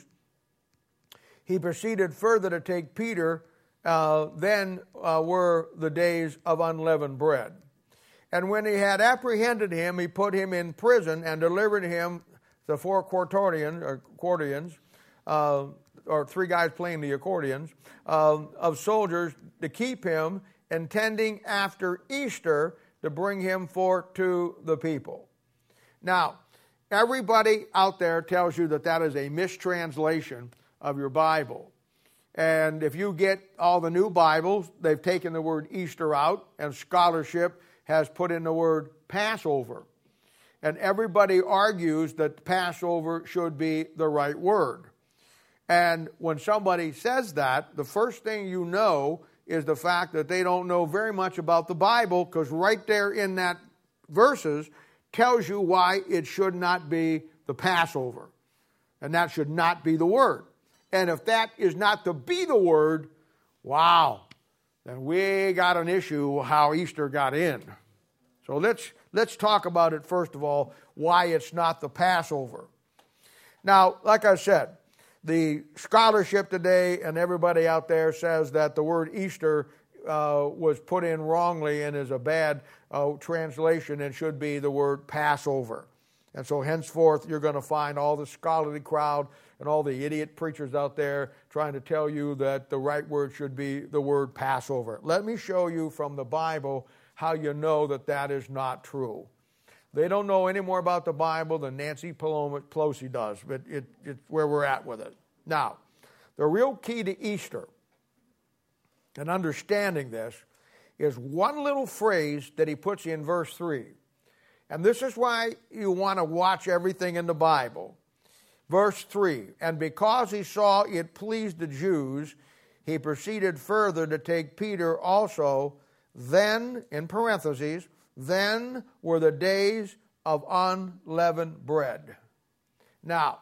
he proceeded further to take Peter. Then were the days of unleavened bread. And when he had apprehended him, he put him in prison and delivered him the 4 quaternions, or 3 guys playing the accordions, of soldiers to keep him, intending after Easter to bring him forth to the people. Now, everybody out there tells you that that is a mistranslation of your Bible. And if you get all the new Bibles, they've taken the word Easter out, and scholarship has put in the word Passover. And everybody argues that Passover should be the right word. And when somebody says that, the first thing you know is the fact that they don't know very much about the Bible, because right there in that verses tells you why it should not be the Passover. And that should not be the word. And if that is not to be the word, wow, then we got an issue how Easter got in. So let's talk about it first of all, why it's not the Passover. Now, like I said, The scholarship today and everybody out there says that the word Easter was put in wrongly and is a bad translation and should be the word Passover. And so henceforth you're going to find all the scholarly crowd and all the idiot preachers out there trying to tell you that the right word should be the word Passover. Let me show you from the Bible how you know that that is not true. They don't know any more about the Bible than Nancy Pelosi does, but it's where we're at with it. Now, the real key to Easter and understanding this is one little phrase that he puts in verse 3. And this is why you want to watch everything in the Bible. Verse 3, and because he saw it pleased the Jews, he proceeded further to take Peter also. Then, in parentheses, then were the days of unleavened bread. Now,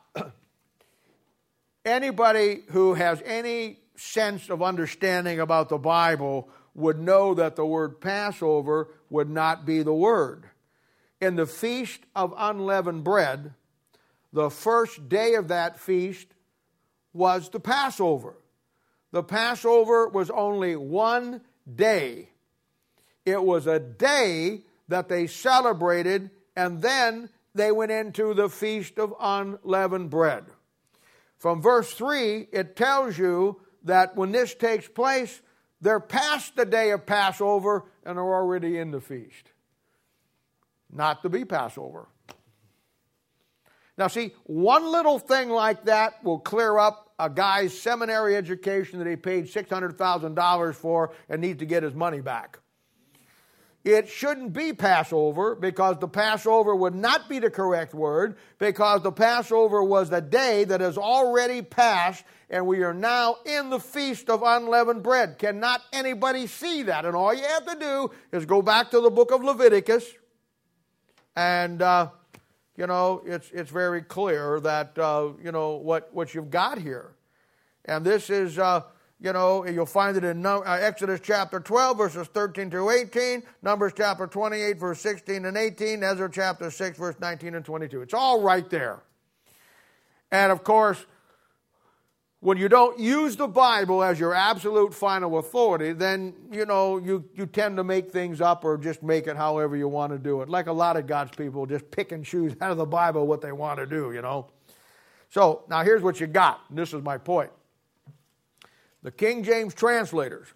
anybody who has any sense of understanding about the Bible would know that the word Passover would not be the word. In the Feast of Unleavened Bread, the first day of that feast was the Passover. The Passover was only one day. It was a day that they celebrated, and then they went into the Feast of Unleavened Bread. From verse 3, it tells you that when this takes place, they're past the day of Passover and are already in the feast. Not to be Passover. Now see, one little thing like that will clear up a guy's seminary education that he paid $600,000 for and needs to get his money back. It shouldn't be Passover because the Passover would not be the correct word, because the Passover was a day that has already passed and we are now in the Feast of Unleavened Bread. Cannot anybody see that? And all you have to do is go back to the book of Leviticus and, it's very clear that, what you've got here. And this is, you'll find it in Exodus chapter 12, verses 13 through 18, Numbers chapter 28, verse 16 and 18, Ezra chapter 6, verse 19 and 22. It's all right there. And of course, when you don't use the Bible as your absolute final authority, then, you tend to make things up or just make it however you want to do it. Like a lot of God's people just pick and choose out of the Bible what they want to do, So, now here's what you got, and this is my point. The King James translators,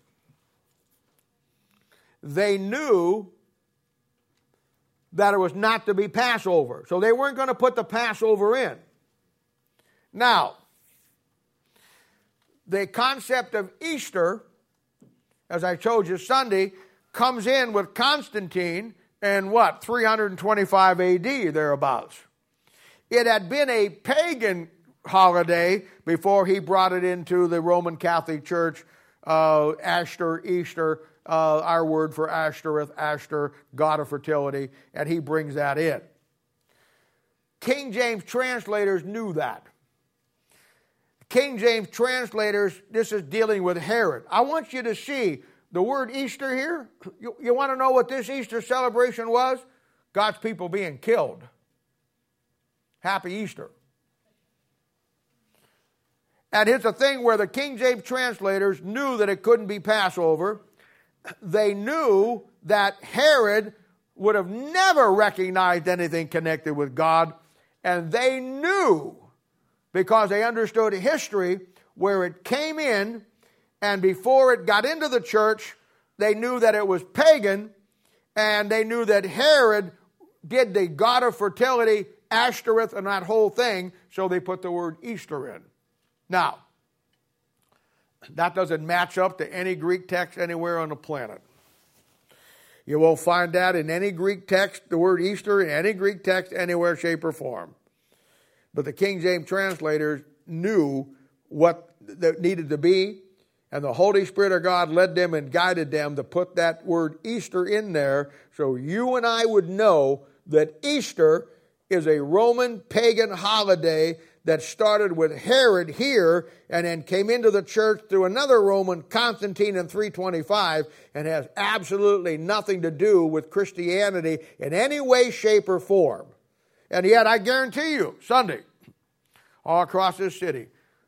they knew that it was not to be Passover, so they weren't going to put the Passover in. Now, the concept of Easter, as I told you Sunday, comes in with Constantine in 325 AD, thereabouts. It had been a pagan holiday before he brought it into the Roman Catholic Church, Ashtar, Easter, our word for Ashtoreth, Ashtar, god of fertility, and he brings that in. King James translators knew that. King James translators, this is dealing with Herod. I want you to see the word Easter here. You want to know what this Easter celebration was? God's people being killed. Happy Easter. And here's the thing where the King James translators knew that it couldn't be Passover. They knew that Herod would have never recognized anything connected with God. And they knew, because they understood history, where it came in, and before it got into the church, they knew that it was pagan, and they knew that Herod did the god of fertility, Ashtoreth, and that whole thing, so they put the word Easter in. Now, that doesn't match up to any Greek text anywhere on the planet. You won't find that in any Greek text, the word Easter, in any Greek text anywhere, shape, or form. But the King James translators knew what that needed to be, and the Holy Spirit of God led them and guided them to put that word Easter in there so you and I would know that Easter is a Roman pagan holiday that started with Herod here and then came into the church through another Roman, Constantine, in 325, and has absolutely nothing to do with Christianity in any way, shape, or form. And yet, I guarantee you, Sunday, all across this city,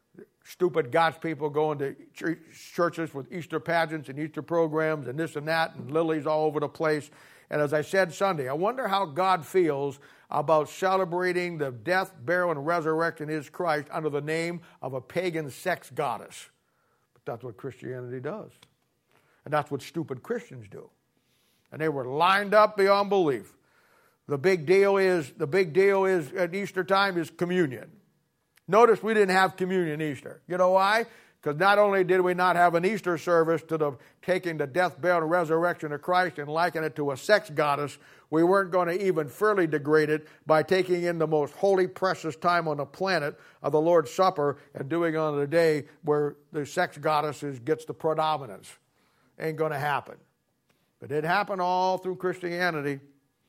Stupid God's people going to churches with Easter pageants and Easter programs and this and that and lilies all over the place. And as I said Sunday, I wonder how God feels about celebrating the death, burial, and resurrection of his Christ under the name of a pagan sex goddess. But that's what Christianity does. And that's what stupid Christians do. And they were lined up beyond belief. The big deal is at Easter time is communion. Notice we didn't have communion Easter. You know why? Because not only did we not have an Easter service to the taking the death, burial, and resurrection of Christ and liken it to a sex goddess, we weren't going to even further degrade it by taking in the most holy, precious time on the planet of the Lord's Supper and doing it on the day where the sex goddess gets the predominance. Ain't going to happen. But it happened all through Christianity.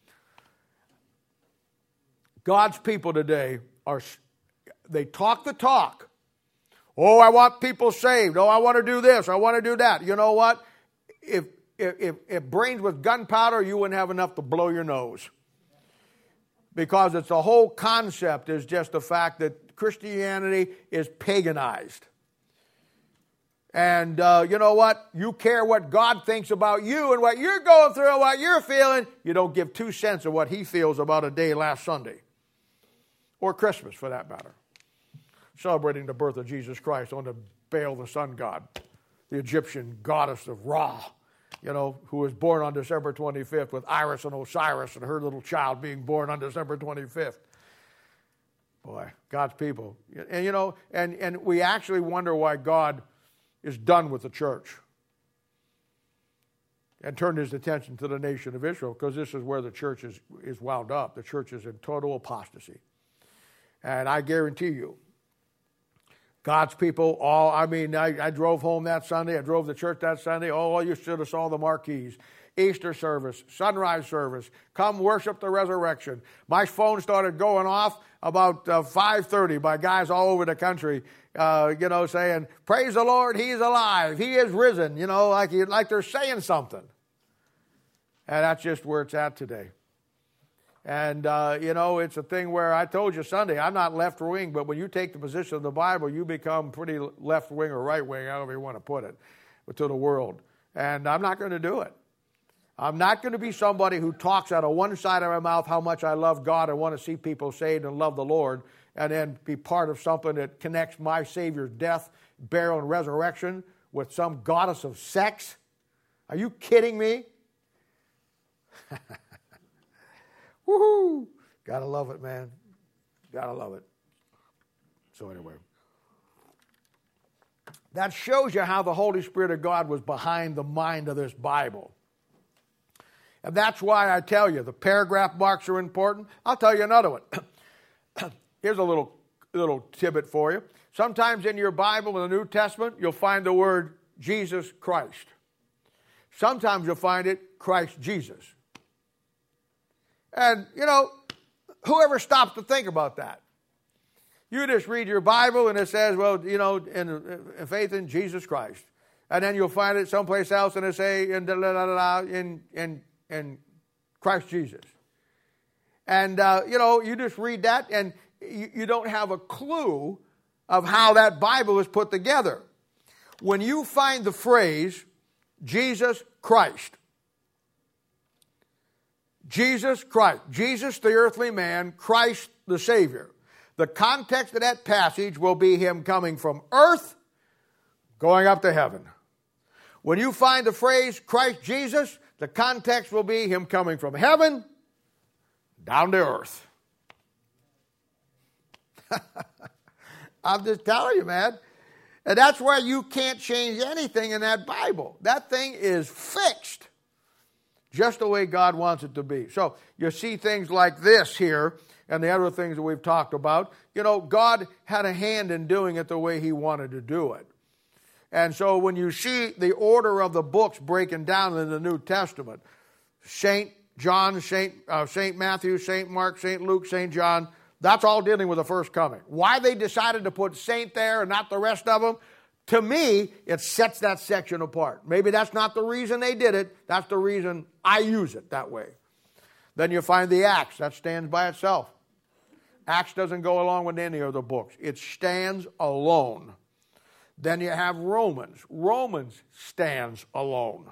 God's people today they talk the talk. Oh, I want people saved. Oh, I want to do this. I want to do that. You know what? If brains with gunpowder, you wouldn't have enough to blow your nose. Because it's the whole concept is just the fact that Christianity is paganized. And you know what? You care what God thinks about you and what you're going through and what you're feeling. You don't give 2 cents of what he feels about a day last Sunday. Or Christmas, for that matter. Celebrating the birth of Jesus Christ on the Baal, the sun god, the Egyptian goddess of Ra, who was born on December 25th with Iris and Osiris and her little child being born on December 25th. Boy, God's people. And, and we actually wonder why God is done with the church and turned his attention to the nation of Israel, because this is where the church is wound up. The church is in total apostasy. And I guarantee you, God's people, I drove home that Sunday. I drove to church that Sunday. Oh, you should have saw the marquees. Easter service, sunrise service, come worship the resurrection. My phone started going off about 5:30 by guys all over the country, saying, praise the Lord, he's alive, he is risen, like they're saying something. And that's just where it's at today. And, it's a thing where I told you Sunday, I'm not left-wing, but when you take the position of the Bible, you become pretty left-wing or right-wing, however you want to put it, to the world. And I'm not going to do it. I'm not going to be somebody who talks out of one side of my mouth how much I love God and want to see people saved and love the Lord, and then be part of something that connects my Savior's death, burial, and resurrection with some goddess of sex. Are you kidding me? Woohoo! Gotta love it, man. Gotta love it. So anyway, that shows you how the Holy Spirit of God was behind the mind of this Bible. And that's why I tell you, the paragraph marks are important. I'll tell you another one. Here's a little tidbit for you. Sometimes in your Bible, in the New Testament, you'll find the word Jesus Christ. Sometimes you'll find it Christ Jesus. And, whoever stops to think about that? You just read your Bible and it says, in faith in Jesus Christ. And then you'll find it someplace else and it say in Christ Jesus. And, you just read that and you don't have a clue of how that Bible is put together. When you find the phrase, Jesus Christ, Jesus Christ, Jesus the earthly man, Christ the Savior. The context of that passage will be him coming from earth, going up to heaven. When you find the phrase Christ Jesus, the context will be him coming from heaven down to earth. I'm just telling you, man. And that's why you can't change anything in that Bible. That thing is fixed. Just the way God wants it to be. So you see things like this here and the other things that we've talked about. God had a hand in doing it the way he wanted to do it. And so when you see the order of the books breaking down in the New Testament, St. John, St. Matthew, St. Mark, St. Luke, St. John, that's all dealing with the first coming. Why they decided to put Saint there and not the rest of them, to me, it sets that section apart. Maybe that's not the reason they did it. That's the reason I use it that way. Then you find the Acts. That stands by itself. Acts doesn't go along with any of the books. It stands alone. Then you have Romans. Romans stands alone.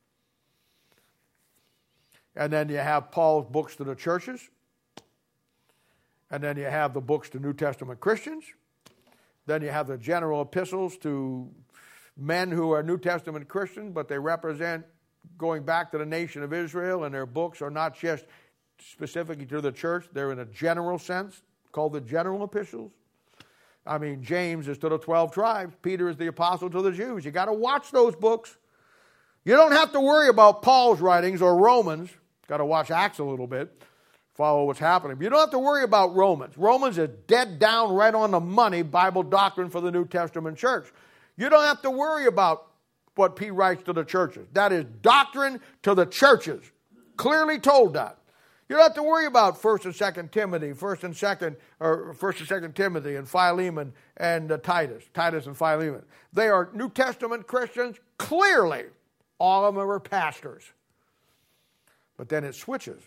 And then you have Paul's books to the churches. And then you have the books to New Testament Christians. Then you have the general epistles to men who are New Testament Christians, but they represent going back to the nation of Israel, and their books are not just specifically to the church. They're in a general sense, called the general epistles. I mean, James is to the 12 tribes. Peter is the apostle to the Jews. You got to watch those books. You don't have to worry about Paul's writings or Romans. Got to watch Acts a little bit, follow what's happening. You don't have to worry about Romans. Romans is dead down right on the money Bible doctrine for the New Testament church. You don't have to worry about what he writes to the churches. That is doctrine to the churches. Clearly told that. You don't have to worry about 1st and 2nd Timothy, 1st and 2nd Timothy and Philemon and Titus and Philemon. They are New Testament Christians, clearly. All of them are pastors. But then it switches.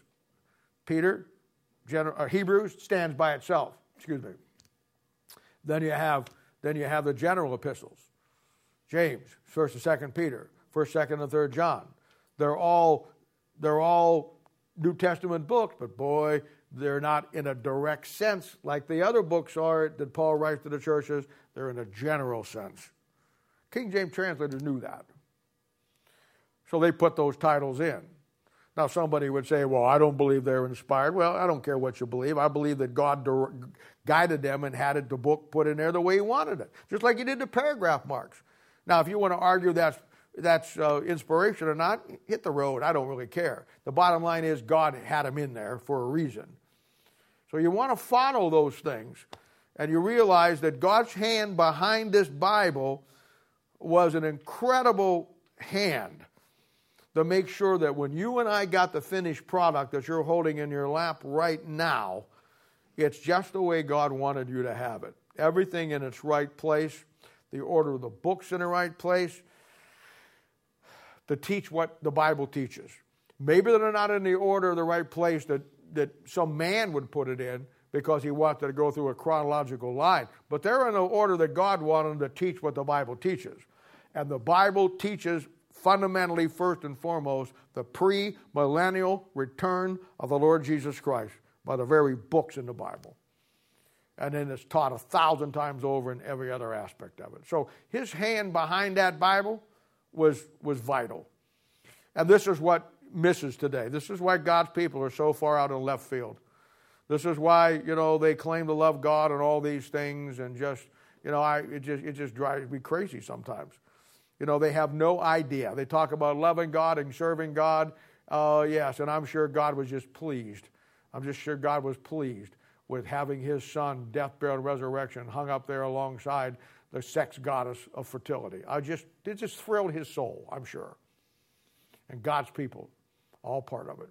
Hebrews stands by itself. Excuse me. Then you have the general epistles. James, 1st and 2nd Peter, 1st, 2nd, and 3rd John. They're all New Testament books, but boy, they're not in a direct sense like the other books are that Paul writes to the churches. They're in a general sense. King James translators knew that. So they put those titles in. Now somebody would say, well, I don't believe they're inspired. Well, I don't care what you believe. I believe that God guided them and had the book put in there the way he wanted it, just like he did the paragraph marks. Now, if you want to argue that's inspiration or not, hit the road. I don't really care. The bottom line is God had them in there for a reason. So you want to follow those things, and you realize that God's hand behind this Bible was an incredible hand to make sure that when you and I got the finished product that you're holding in your lap right now, it's just the way God wanted you to have it. Everything in its right place, the order of the books in the right place, to teach what the Bible teaches. Maybe they're not in the order of the right place that some man would put it in because he wanted to go through a chronological line. But they're in the order that God wanted them to teach what the Bible teaches. And the Bible teaches fundamentally, first and foremost, the pre-millennial return of the Lord Jesus Christ by the very books in the Bible. And then it's taught 1,000 times over in every other aspect of it. So his hand behind that Bible was vital. And this is what misses today. This is why God's people are so far out in left field. This is why, they claim to love God and all these things, and just, it just drives me crazy sometimes. They have no idea. They talk about loving God and serving God. Yes, and I'm sure God was just pleased. I'm just sure God was pleased with having his son, death, burial, and resurrection, hung up there alongside the sex goddess of fertility. It just thrilled his soul, I'm sure. And God's people, all part of it.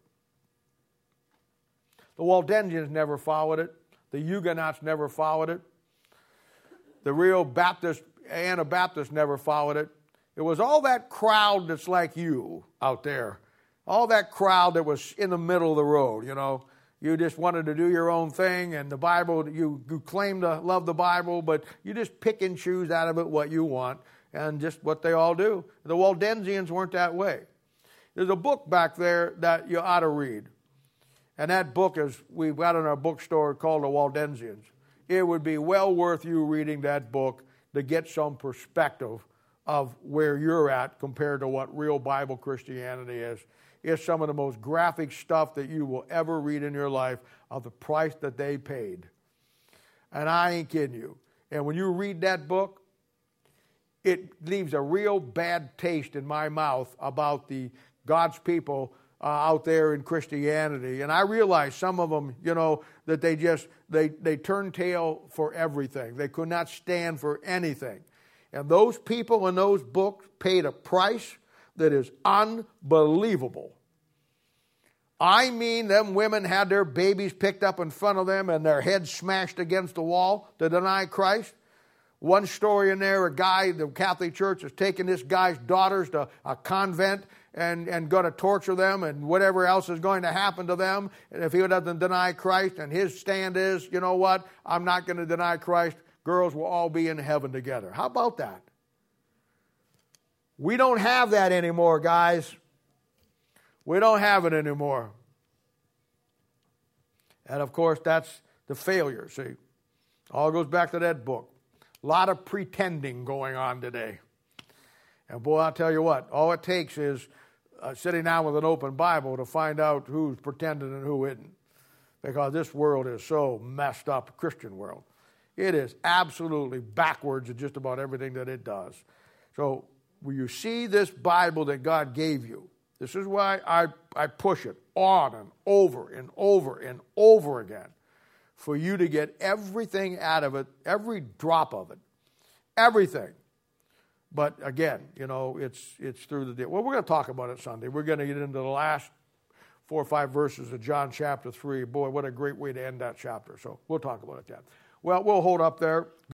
The Waldensians never followed it. The Huguenots never followed it. The real Anabaptists never followed it. It was all that crowd that's like you out there. All that crowd that was in the middle of the road, You just wanted to do your own thing, and the Bible, you claim to love the Bible, but you just pick and choose out of it what you want, and just what they all do. The Waldensians weren't that way. There's a book back there that you ought to read. And that book we've got in our bookstore called The Waldensians. It would be well worth you reading that book to get some perspective of where you're at compared to what real Bible Christianity is. It's some of the most graphic stuff that you will ever read in your life of the price that they paid. And I ain't kidding you. And when you read that book, it leaves a real bad taste in my mouth about the God's people out there in Christianity. And I realize some of them, that they turn tail for everything. They could not stand for anything. And those people in those books paid a price that is unbelievable. I mean, them women had their babies picked up in front of them and their heads smashed against the wall to deny Christ. One story in there, the Catholic Church has taken this guy's daughters to a convent and going to torture them and whatever else is going to happen to them. And if he doesn't deny Christ, and his stand is, you know what, I'm not going to deny Christ, girls will all be in heaven together. How about that? We don't have that anymore, guys. We don't have it anymore. And of course, that's the failure, see. All goes back to that book. A lot of pretending going on today. And boy, I'll tell you what, all it takes is sitting down with an open Bible to find out who's pretending and who isn't. Because this world is so messed up, the Christian world. It is absolutely backwards in just about everything that it does. So when you see this Bible that God gave you, this is why I push it on and over and over and over again, for you to get everything out of it, every drop of it, everything. But again, you know, it's through the day. Well, we're going to talk about it Sunday. We're going to get into the last 4 or 5 verses of John chapter 3. Boy, what a great way to end that chapter. So we'll talk about it then. Well, we'll hold up there.